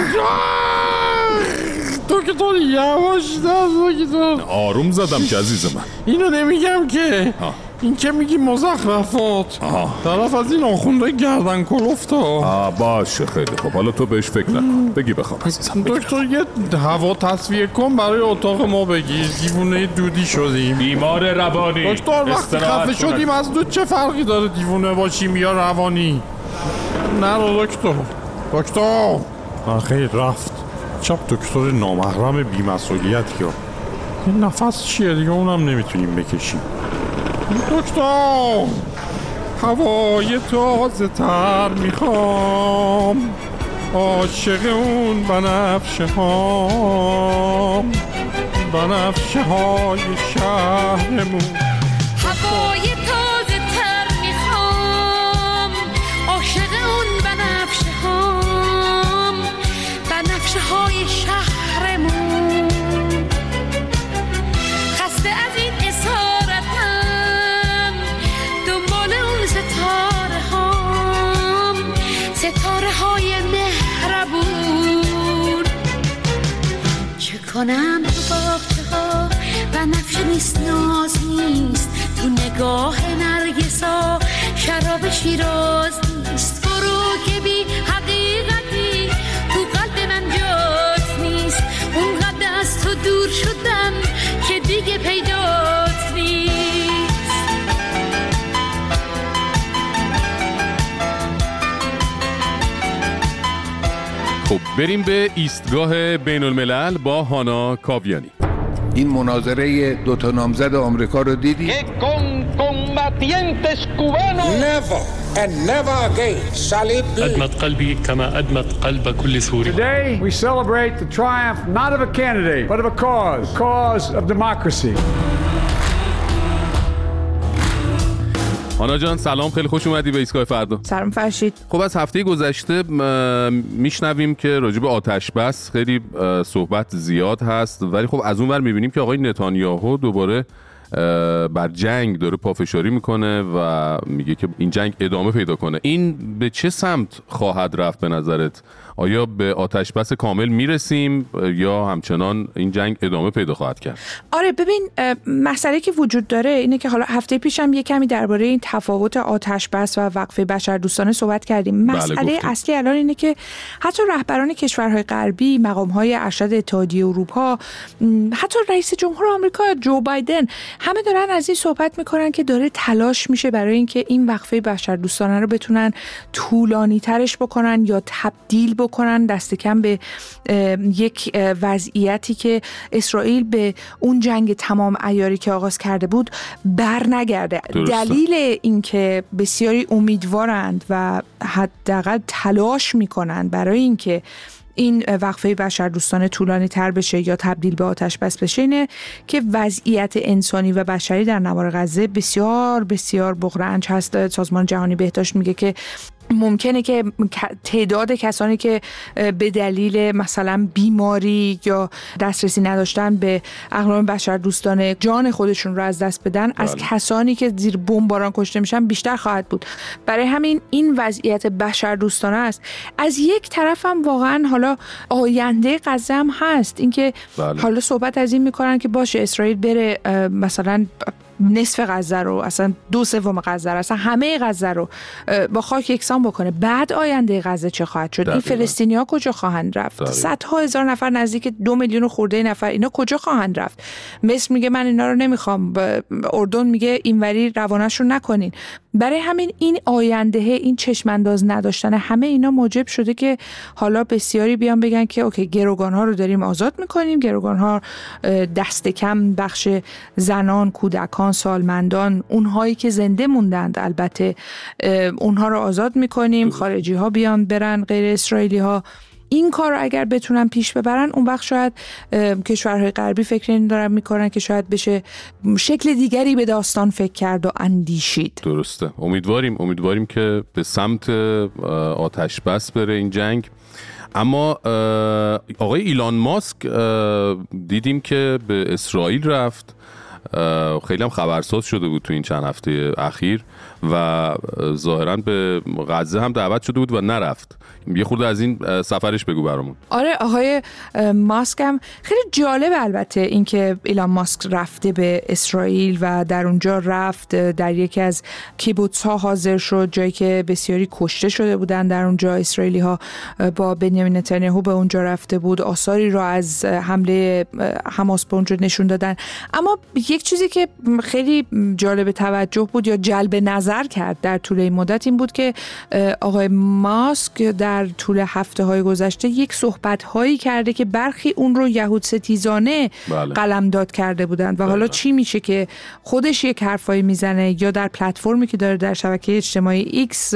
Speaker 10: تو که تو یواش دست
Speaker 2: آروم زدم که عزیز من.
Speaker 10: اینو نمیگم که
Speaker 2: آه.
Speaker 10: این که میگی مزخرفات طرف از این آخونده گردن کلفت ها.
Speaker 2: باشه خیلی خب حالا تو بهش فکر نکن. بگی بخوام عزیزم.
Speaker 10: دکتر یه هوا تصفیه کن برای اتاق ما بگیر. دیوونه دودی شدیم.
Speaker 2: بیمار روانی.
Speaker 10: دکتر وقتی خفه شدیم از دود چه فرقی داره دیوونه باشیم یا روانی؟ نه دکتر دکتر خیلی رفت. چپ دکتر نامحرم بی‌مسئولیت یا این نفس چیه دیگه اونم نمیتونیم بکشیم. دکتر هوای تازه تر میخوام عاشق اون بنفشه ها بنفشه های شهرمون.
Speaker 15: هوای تازه تر میخوام عاشق اون بنفشه ها بنفشه های شهرمون. خسته از این اسارتم دنبال اون ستاره هام ستاره های مهربون. چه کنم تو باغچه ها بنفشه نیست ناز نیست تو نگاه نرگسا شراب شیراز نیست. برو که بی حقیقتی تو قلب من جاز نیست. اونقدر از تو دور شدم که دیگه پیدات نیست.
Speaker 2: خب بریم به ایستگاه بین الملل با هانا کاویانی.
Speaker 16: این مناظره دو تا نامزد آمریکا رو دیدی؟
Speaker 17: Never and never again shall it be.
Speaker 18: أدمت قلبي كما أدمت قلب كل سوري.
Speaker 19: Today we celebrate the triumph not of a candidate but of a cause, the cause of democracy.
Speaker 2: هانا جان سلام، خیلی خوش اومدی به ایستگاه فردا.
Speaker 20: سلام فرشید.
Speaker 2: خب از هفته گذشته میشنویم که راجع به آتش بس خیلی صحبت زیاد هست، ولی خب از اون ور میبینیم که آقای نتانیاهو دوباره بر جنگ داره پافشاری میکنه و میگه که این جنگ ادامه پیدا کنه. این به چه سمت خواهد رفت به نظرت؟ آیا به آتش بس کامل میرسیم یا همچنان این جنگ ادامه پیدا خواهد کرد؟
Speaker 20: آره ببین، مسئله که وجود داره اینه که حالا هفته پیشم یه کمی درباره این تفاوت آتش بس و وقفه بشردوستانه صحبت کردیم. مسئله بله اصلی الان اینه که حتی رهبران کشورهای غربی، مقام‌های ارشد اتحادیه اروپا، حتی رئیس جمهور آمریکا جو بایدن همه دارن از این صحبت میکنن که داره تلاش میشه برای اینکه این وقفه بشردوستانه رو بتونن طولانی ترش بکنن یا تبدیل بکنن دست کم به یک وضعیتی که اسرائیل به اون جنگ تمام عیاری که آغاز کرده بود بر نگرده. دلیل اینکه بسیاری امیدوارند و حداقل تلاش میکنن برای اینکه این وقفه بشردوستانه طولانی تر بشه یا تبدیل به آتش بس بشه اینه که وضعیت انسانی و بشری در نوار غزه بسیار بسیار بغرنج هست. سازمان جهانی بهداشت میگه که ممکنه که تعداد کسانی که به دلیل مثلا بیماری یا دسترسی نداشتن به اقلام بشردوستانه جان خودشون رو از دست بدن از کسانی که زیر بمباران کشته میشن بیشتر خواهد بود. برای همین این وضعیت بشردوستانه است. از یک طرف هم واقعا حالا آینده غزه هم هست، اینکه حالا صحبت از این میکنن که باشه اسرائیل بره مثلا نصف غزه رو، اصلا دو سوم غزه رو، اصلا همه غزه رو با خاک یکسان بکنه. بعد آینده غزه چه خواهد شد؟ این فلسطینی‌ها کجا خواهند رفت؟ صدها هزار نفر، نزدیک دو میلیون خورده نفر، اینا کجا خواهند رفت؟ مصر میگه من اینا رو نمیخوام، اردن میگه اینوری روانه‌شون نکنین. برای همین این آینده، این چشم انداز نداشتن همه اینا موجب شده که حالا بسیاری بیان بگن که اوکی گروگان‌ها رو داریم آزاد میکنیم، گروگان‌ها دست کم بخش زنان، کودکان، سالمندان، اونهایی که زنده موندند البته اونها رو آزاد میکنیم، خارجی ها بیان برن، غیر اسرائیلی ها. این کار رو اگر بتونن پیش ببرن اون وقت شاید کشورهای غربی فکر این دارن میکنن که شاید بشه شکل دیگری به داستان فکر کرد و اندیشید.
Speaker 2: درسته. امیدواریم امیدواریم که به سمت آتش بس بره این جنگ. اما آقای ایلان ماسک دیدیم که به اسرائیل رفت، خیلی هم خبرساز شده بود تو این چند هفته اخیر و ظاهراً به غزه هم دعوت شده بود و نرفت. یه خورده از این سفرش بگو برامون.
Speaker 20: آره آقای ماسک هم خیلی جالب البته اینکه ایلان ماسک رفته به اسرائیل و در اونجا رفت در یکی از کیبوتس‌ها حاضر شد، جایی که بسیاری کشته شده بودن در اونجا. اسرائیلی ها با بنیامین نتانیاهو به اونجا رفته بود، آثاری را از حمله حماس به اونجا نشون دادن. اما یک چیزی که خیلی جالب توجه بود یا جلب نظر کرد در طول این مدت این بود که آقای ماسک در طول هفته های گذشته یک صحبت هایی کرده که برخی اون رو یهود ستیزانه بله. قلمداد کرده بودند و بله. حالا چی میشه که خودش یک حرفایی میزنه یا در پلتفرمی که داره در شبکه اجتماعی ایکس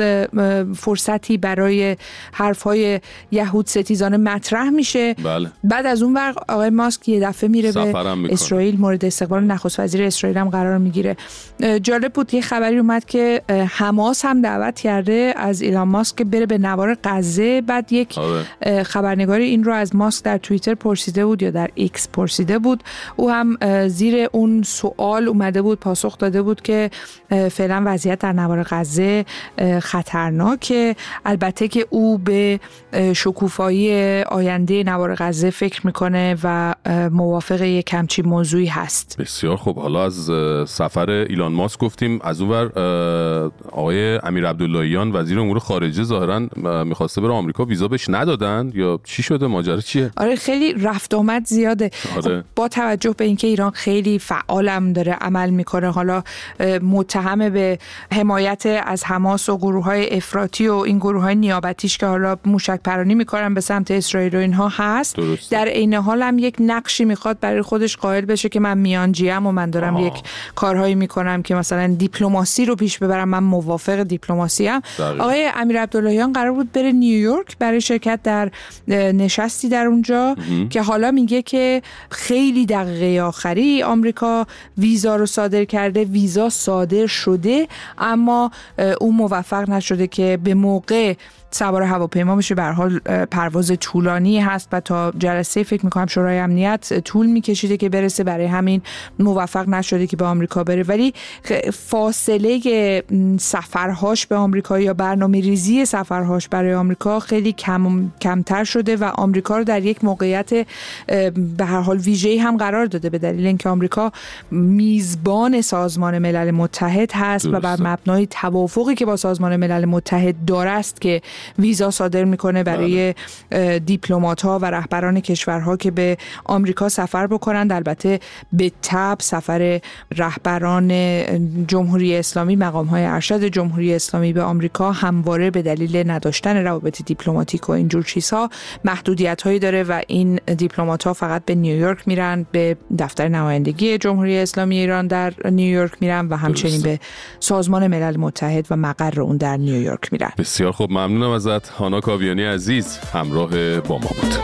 Speaker 20: فرصتی برای حرفهای یهود ستیزانه مطرح میشه بله. بعد از اون ور آقای ماسک یه دفعه میره به اسرائیل، مورد استقبال نخست وزیر اسرائیل هم قرار میگیره. جالب بود یه خبری اومد که حماس هم دعوت کرده از ایلان ماسک که بره به نوار غزه. بعد یک آره. خبرنگاری این رو از ماسک در توییتر پرسیده بود یا در ایکس پرسیده بود، او هم زیر اون سوال اومده بود پاسخ داده بود که فعلا وضعیت در نوار غزه خطرناکه، البته که او به شکوفایی آینده نوار غزه فکر میکنه و موافق یک همچین موضوعی هست.
Speaker 2: بسیار خب. حالا از سفر ایلان ماسک گفتیم، از اونور آقای امیر عبداللهیان وزیر امور خارجه ظاهرا میخواسته بره آمریکا، ویزا بهش ندادن یا چی شده؟ ماجرا چیه؟
Speaker 20: آره خیلی رفت آمد زیاده. آره. خب با توجه به اینکه ایران خیلی فعالم داره عمل میکنه، حالا متهم به حمایت از حماس و گروه‌های افراطی و این گروه‌های نیابتیش که حالا موشک پرانی میکنن به سمت اسرائیل و اینها هست. درسته. در عین حال هم یک نقشی میخواد برای خودش قائل بشه که من میانجیم و من دارم آه. یک کارهایی میکنم که مثلا دیپلماسی رو پیش ببرم، من موافق دیپلماسی ام. آقای امیر عبداللهیان قرار بود بره نیویورک برای شرکت در نشستی در اونجا ام. که حالا میگه که خیلی دقیقه آخری آمریکا ویزا رو صادر کرده، ویزا صادر شده اما اون موفق نشده که به موقع سوار هواپیما بشه. به هر حال پرواز طولانی هست و تا جلسه فکر می‌کنم شورای امنیت طول می‌کشیده که برسه، برای همین موفق نشده که به آمریکا بره. ولی فاصله سفرهاش به آمریکا یا برنامه‌ریزی سفرهاش برای آمریکا خیلی کم کمتر شده و آمریکا رو در یک موقعیت به هر حال ویژه‌ای هم قرار داده به دلیل اینکه آمریکا میزبان سازمان ملل متحد هست درسته. و بر مبنای توافقی که با سازمان ملل متحد داره است که ویزا صادر میکنه برای بله. دیپلمات‌ها و رهبران کشورها که به آمریکا سفر بکنند. البته به تبع سفر رهبران جمهوری اسلامی، مقام‌های ارشد جمهوری اسلامی به آمریکا همواره به دلیل نداشتن روابط دیپلماتیک و اینجور چیزها محدودیت‌هایی داره و این دیپلمات‌ها فقط به نیویورک میرن، به دفتر نمایندگی جمهوری اسلامی ایران در نیویورک میرن و همچنین به سازمان ملل متحد و مقر اون در نیویورک میرن.
Speaker 2: بسیار خوب، ممنونم ازت هانا کاویانی عزیز، همراه با ما بود.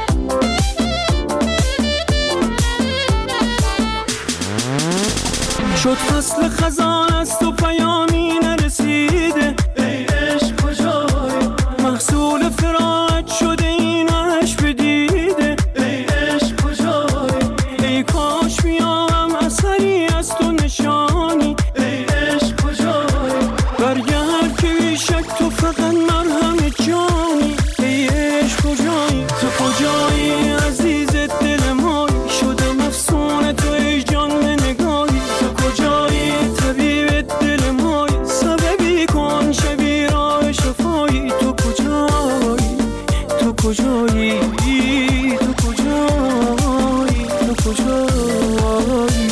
Speaker 11: شد فصل خزان است و پیامی نرسیده، ای عشق کجایی؟ محصول فراقت شده این عشق بدیده، ای عشق کجایی؟ ای کاش بیامم اثری از تو نشانی، ای عشق کجایی؟ برگرد که بیشک تو فقط مرهم جانی، ای عشق کجایی؟ تو کجایی عزیز دل مایی؟ شدم افسون تو ای جان به نگاهی، تو کجایی طبیب دل مایی؟ سببی کن شبی راه شفایی، تو کجایی؟ تو کجایی؟ تو کجایی؟ تو کجایی؟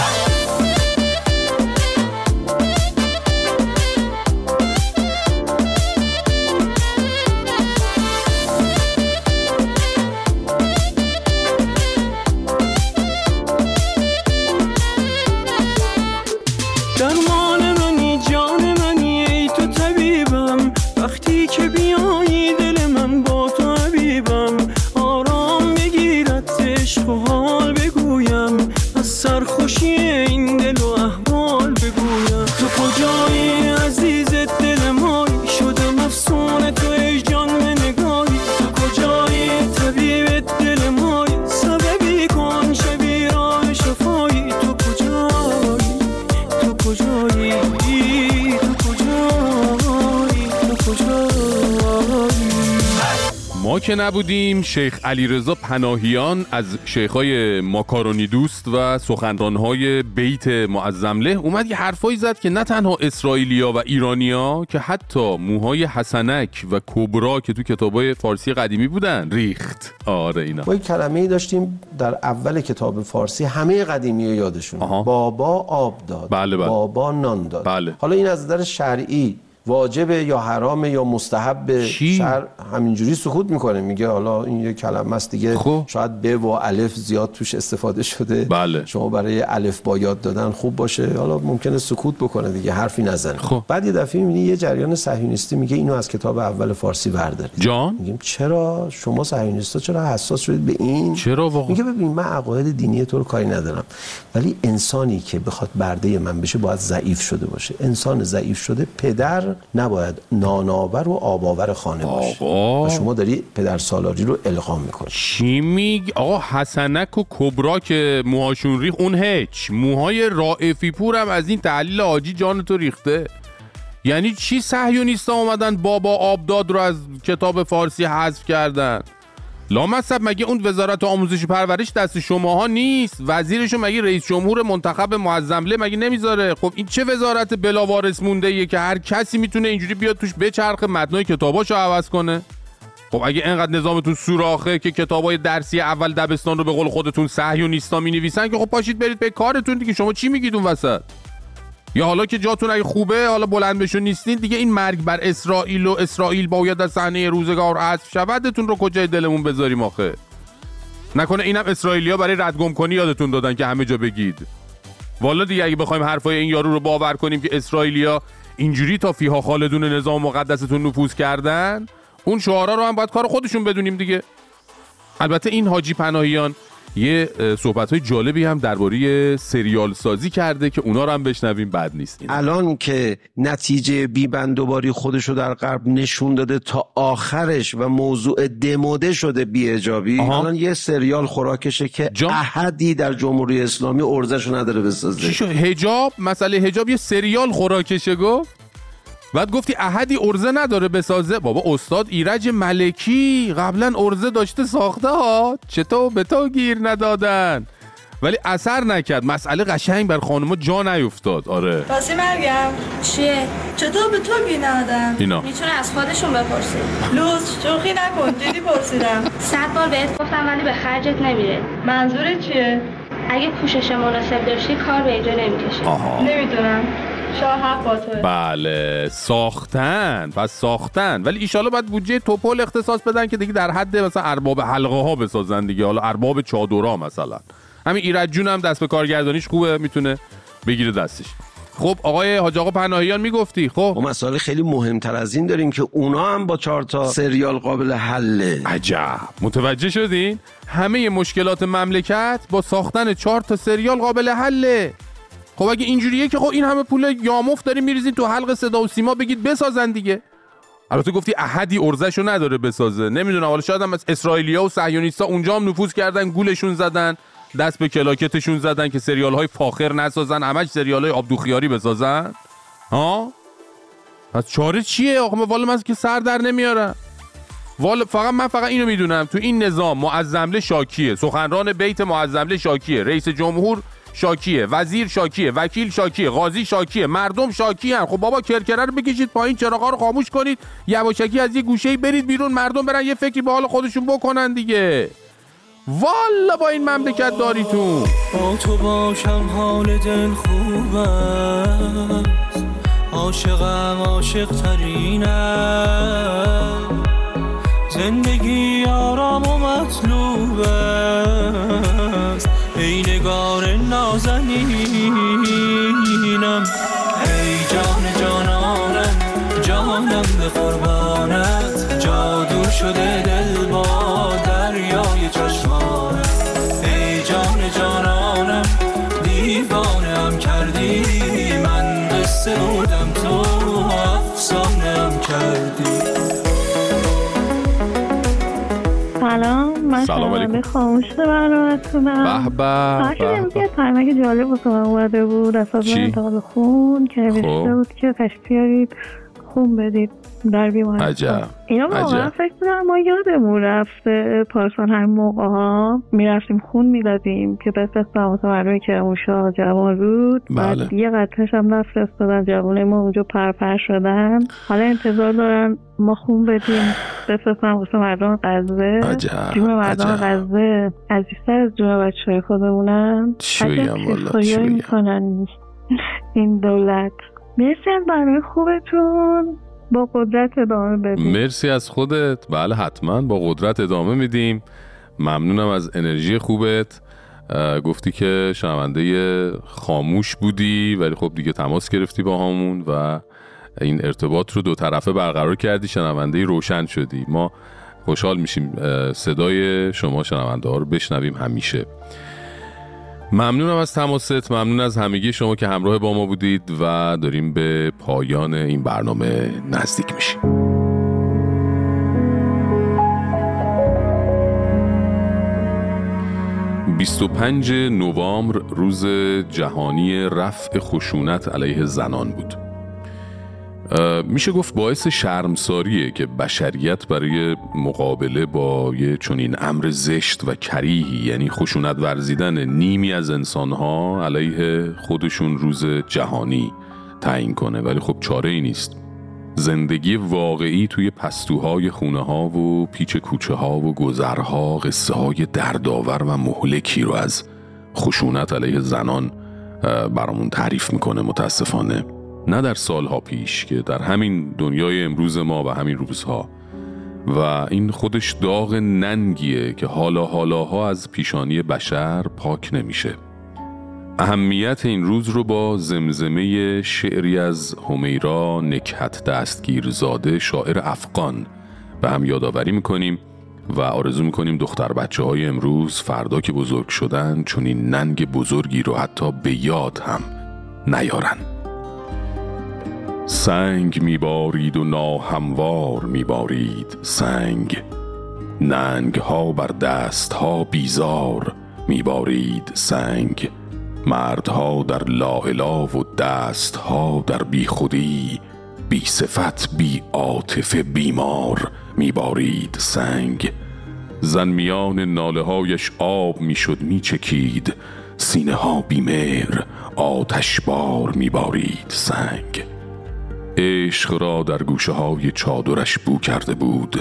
Speaker 11: درمان منی جان منی ای تو طبیبم، وقتی که بیایی دل من با تو حبیبم، آرام بگیرد عشق و حال بگویم، از سرخوشی این دل و احوال بگویم، تو کجایی عزیز دل مایی؟ شدم افسون تو ای جان به نگاهی، تو کجایی طبیب دل مایی؟ سببی کن شبی راه شفایی، تو کجایی؟ تو کجایی؟ تو کجایی؟ تو کجایی؟
Speaker 2: ما که نبودیم، شیخ علیرضا پناهیان از شیخای ماکارونی دوست و سخنرانهای بیت معظمله اومد یه حرفایی زد که نه تنها اسرائیلیا و ایرانیا که حتی موهای حسنک و کبرا که تو کتابای فارسی قدیمی بودن ریخت. آره اینا.
Speaker 21: ما یک کلمه‌ای داشتیم در اول کتاب فارسی، همه قدیمی یادشون، بابا آب داد،
Speaker 2: بله بله.
Speaker 21: بابا نان داد.
Speaker 2: بله.
Speaker 21: حالا این از نظر شرعی واجبه یا حرامه یا مستحب؟ شرع همینجوری سکوت میکنه، میگه حالا این یه کلمه است دیگه، خب. شاید ب و الف زیاد توش استفاده شده،
Speaker 2: بله.
Speaker 21: شما برای الف با یاد دادن خوب باشه، حالا ممکنه سکوت بکنه دیگه، حرفی نزنه. خب. بعد یه دفعه میبینی یه جریان صهیونیستی میگه اینو از کتاب اول فارسی بردارید.
Speaker 2: جان
Speaker 21: میگیم چرا شما صهیونیستا چرا حساس شدید به این؟
Speaker 2: چرا واقعا؟
Speaker 21: میگه ببین من عقاید دینی تو رو کاری ندارم، ولی انسانی که بخواد برده من بشه باید ضعیف شده باشه. انسان ضعیف شده پدر نباید نانآور و آباور خانه باشه. و شما داری پدر سالاری رو القا میکنی.
Speaker 2: چی میگی؟ آقا حسنک و کبرا که موهاشون ریخت اون هیچ، موهای رائفی پور هم از این تحلیل حاجی جان تو ریخته. یعنی چی صهیونیستا اومدن بابا آبداد رو از کتاب فارسی حذف کردن؟ لامصب مگه اون وزارت آموزش و پرورش دست شماها نیست؟ وزیرشو مگه رئیس جمهور منتخب معظمله مگه نمیذاره؟ خب این چه وزارت بلاوارث مونده ایه که هر کسی میتونه اینجوری بیاد توش بچرخه متنای کتاباشو عوض کنه؟ خب اگه اینقدر نظامتون سوراخه که کتابای درسی اول دبستان رو به قول خودتون صهیونیستا مینویسن که خب پاشید برید به کارتون دیگه. شما چی میگید اون وسط؟ یا حالا که جاتون اگه خوبه حالا بلند بشون نیستین دیگه، این مرگ بر اسرائیل و اسرائیل باید از صحنه روزگار حذف شودتون رو کجای دلمون بذاریم آخه؟ نکنه اینم اسرائیلیا برای ردگم کنی یادتون دادن که همه جا بگید؟ والا دیگه اگه بخوایم حرفای این یارو رو باور کنیم که اسرائیلیا اینجوری تا فیها خالدون نظام مقدستون نفوذ کردن، اون شعارا رو هم باید کار خودشون بدونیم دیگه. البته این حاجی پناهیان یه صحبت‌های جالبی هم درباره سریال سازی کرده که اونا رو هم بشنویم، بد نیست.
Speaker 21: الان که نتیجه بی‌بندوباری خودشو در غرب نشون داده تا آخرش و موضوع دموده شده بی‌حجابی، الان یه سریال خوراکشه که جا... احدی در جمهوری اسلامی ارزشو نداره بسازه.
Speaker 2: چی شد؟ حجاب، مسئله حجاب یه سریال خوراکشه گفت؟ بعد گفتی احدی ارزه نداره بسازه؟ بابا استاد ایرج ملکی قبلا ارزه داشته ساخته ها، چطور به تو گیر ندادن؟ ولی اثر نکرد، مسئله قشنگ بر خانوما جا نیفتاد. آره
Speaker 22: واسه مرگم چیه؟ چطور به تو گیر ندادن؟
Speaker 2: اینا
Speaker 22: میتونه از خودشون بپرسی. لوز شوخی نکن، جدی پرسیدم.
Speaker 23: صد بار بهت گفتم ولی به خرجت نمیره.
Speaker 22: منظورت چیه؟ اگه پوشش مناسب داشتی کار به اینجا نمیکشه. نمیدونم، شاه حق با توه.
Speaker 2: بله ساختن، پس ساختن، ولی ایشالا باید بودجه توپل اختصاص بدن که دیگه در حد مثلا ارباب حلقه ها بسازن دیگه، حالا ارباب چادرها مثلا. همین ایرج جون هم دست به کارگردانیش خوبه، میتونه بگیره دستش. خب آقای حاج آقا پناهیان میگفتی خب
Speaker 21: ما مسائل خیلی مهمتر از این داریم که اونا هم با چهار تا سریال قابل حله.
Speaker 2: عجب، متوجه شدین؟ همه مشکلات مملکت با ساختن چهار تا سریال قابل حله. خب اگه اینجوریه که خب این همه پول یامفت داریم میریزین تو حلق صدا و سیما، بگید بسازن دیگه. البته گفتی احدی ارزشو نداره بسازه، نمیدونم، حالا شاید هم از اسرائیلیا و صهیونیستا اونجا هم نفوذ کردن، گولشون زدن، دست به کلاکتشون زدن که سریال های فاخر نسازن، همش سریال های آبدوخیاری بسازن. ها پس چاره چیه آقا؟ والا من که سر در نمیارم. والا فقط من فقط اینو میدونم تو این نظام معظمله شاکیه، سخنران بیت معظمله شاکیه، رئیس جمهور شاکیه، وزیر شاکیه، وکیل شاکیه، قاضی شاکیه، مردم شاکیه. خب بابا کرکره رو بکشید پایین، چراغا رو خاموش کنید، یواشکی از یه گوشه‌ای برید بیرون، مردم برن یه فکری به حال خودشون بکنن دیگه. والا با این مملکت داریتون.
Speaker 11: با تو باشم حال دل خوب است، عاشقم عاشق ترینم، زندگی آرام و مطلوب است، ای نگار نازنینم، ای جان جانانم، جانم به قربانت، جادو شده دل با دریای چشمانت، ای جان جانانم، دیوانم کردی، من قصه بودم تو افسانه‌ام کردی.
Speaker 1: سلام، من
Speaker 2: سلام علیکم.
Speaker 1: خاموش برنامه‌تونم.
Speaker 2: به به.
Speaker 1: به یه پیامک جالب واسه من اومده بود از سازمان انتقال خون که نوشته بود که تشریف بیارید خون بدید در بیمارستان.
Speaker 2: عجب.
Speaker 1: اینا واقعا فکر کنم ما یادمون رفته پارسال همین موقع ها میرفتیم خون میدادیم که بفرستم واسه مردمی که موشا جوان بود.
Speaker 2: بله.
Speaker 1: بعد یه قطعش هم نفرستادن، جوانه ما اونجا پرپر شدن، حالا انتظار دارن ما خون بدیم بفرستم واسه مردم غزه.
Speaker 2: عجب.
Speaker 1: جون مردم غزه عزیزتر از جون بچه های خودمونن.
Speaker 2: چی بگم والا، چی
Speaker 1: بگم میکنن این دولت. مرسی از برنامه خوبتون، با قدرت ادامه بدیم.
Speaker 2: مرسی از خودت. بله حتما با قدرت ادامه میدیم. ممنونم از انرژی خوبت. گفتی که شنونده خاموش بودی ولی خب دیگه تماس گرفتی با همون و این ارتباط رو دو طرفه برقرار کردی، شنونده روشن شدی. ما خوشحال میشیم صدای شما شنونده ها رو بشنویم همیشه. ممنونم از تماست، ممنون از همگی شما که همراه با ما بودید و داریم به پایان این برنامه نزدیک میشیم. بیست و پنجم نوامبر روز جهانی رفع خشونت علیه زنان بود. میشه گفت باعث شرمساریه که بشریت برای مقابله با یه چنین امر زشت و کریهی، یعنی خشونت ورزیدن نیمی از انسانها علیه خودشون، روز جهانی تعیین کنه. ولی خب چاره ای نیست. زندگی واقعی توی پستوهای خونه ها و پیچ کوچه ها و گذرها قصه های دردآور و مهلکی رو از خشونت علیه زنان برامون تعریف میکنه. متاسفانه نه در سالها پیش که در همین دنیای امروز ما و همین روزها. و این خودش داغ ننگیه که حالا حالاها از پیشانی بشر پاک نمیشه. اهمیت این روز رو با زمزمه شعری از همیرا نکهت دستگیرزاده شاعر افغان به هم یادآوری میکنیم و آرزو میکنیم دختر بچه های امروز فردا که بزرگ شدن چون این ننگ بزرگی رو حتی به یاد هم نیارن. سنگ میبارید و ناهموار میبارید سنگ، ننگ ها بر دست ها بیزار میبارید سنگ، مردها در لا اله و دست ها در بی خودی، بی صفت بی عاطفه بیمار میبارید سنگ، زن میان ناله هایش آب میشد میچکید، سینه ها بیمهر آتشبار میبارید سنگ، عشق را در گوشه های چادرش بو کرده بود،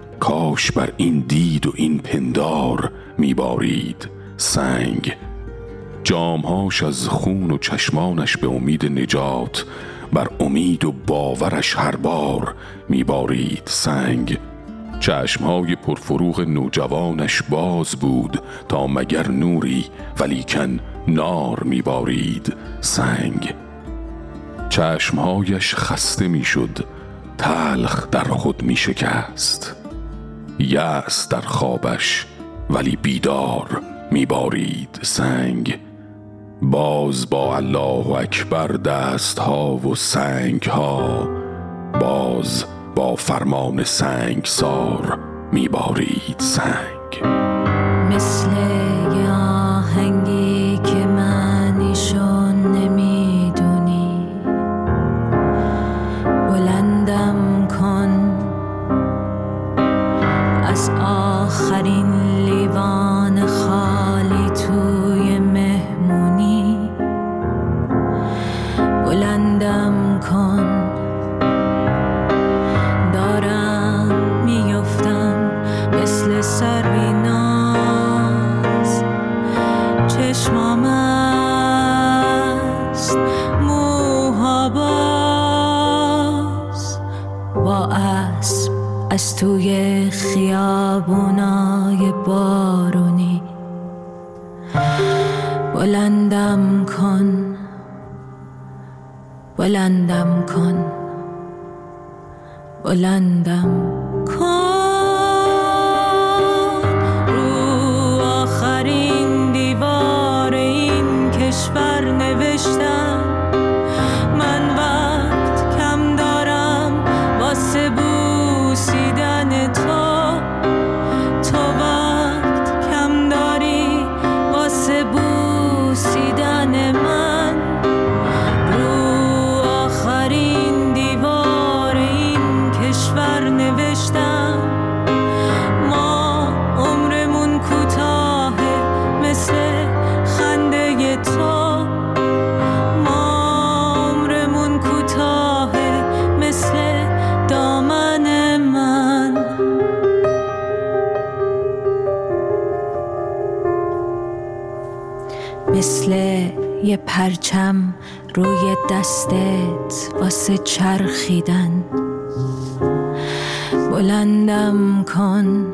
Speaker 2: کاش بر این دید و این پندار میبارید سنگ،
Speaker 10: جامهاش از خون و چشمانش به امید نجات، بر امید و باورش هر بار میبارید سنگ. چشمهای پرفروغ نوجوانش باز بود تا مگر نوری، ولیکن نار میبارید سنگ. چشمهایش خسته میشد، تلخ در خود میشکست، یأس در خوابش ولی بیدار میبارید سنگ. باز با الله اکبر دست ها و سنگ ها، باز با فرمان سنگ سار میبارید سنگ.
Speaker 6: مثل یه آهنگی که معنیشون نمیدونی، بلندم کن از آخرین لیوان خالی توی مهمونی، بلندم کن دارم میفتم مثل سروی ناز، چشمام است موها باز، با اسب از توی خیابونای بارونی، بلندم کن بلندم کن بلندم کن. رو آخرین دیوار این کشور نوشتم من وقت کم دارم واسه بوسیدن تو، تو وقت کم داری واسه بوسیدن من. رو آخرین دیوار این کشور نوشتم ما عمرمون کوتاهه مثل خنده تو، ما عمرمون کوتاهه مثل دامن من. مثل یه پرچم روی دستت واسه چرخیدن، بلندم کن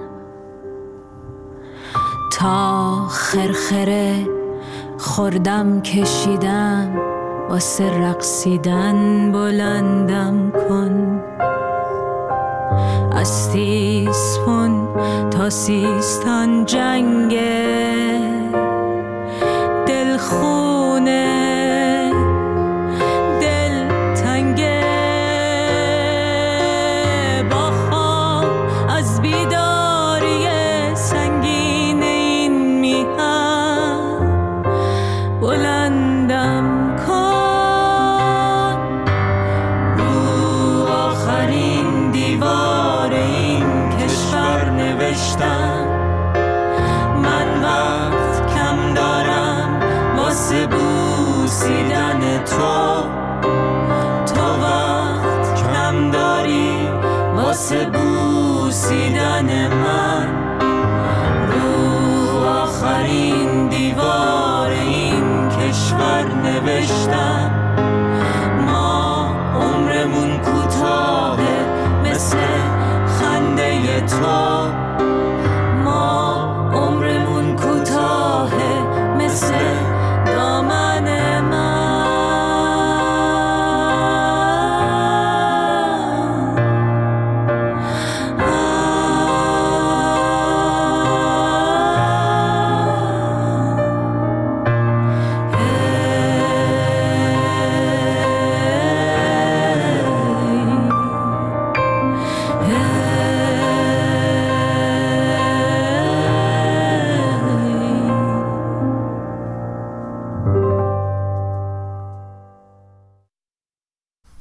Speaker 6: تا خرخره خوردم کشیدم واسه رقصیدن، بلندم کن از تیسفون تا سیستان جنگه دلخونه من وقت کم دارم واسه بوسیدن تو، تو وقت کم داری واسه بوسیدن من. رو آخرین دیوار این کشور نوشتم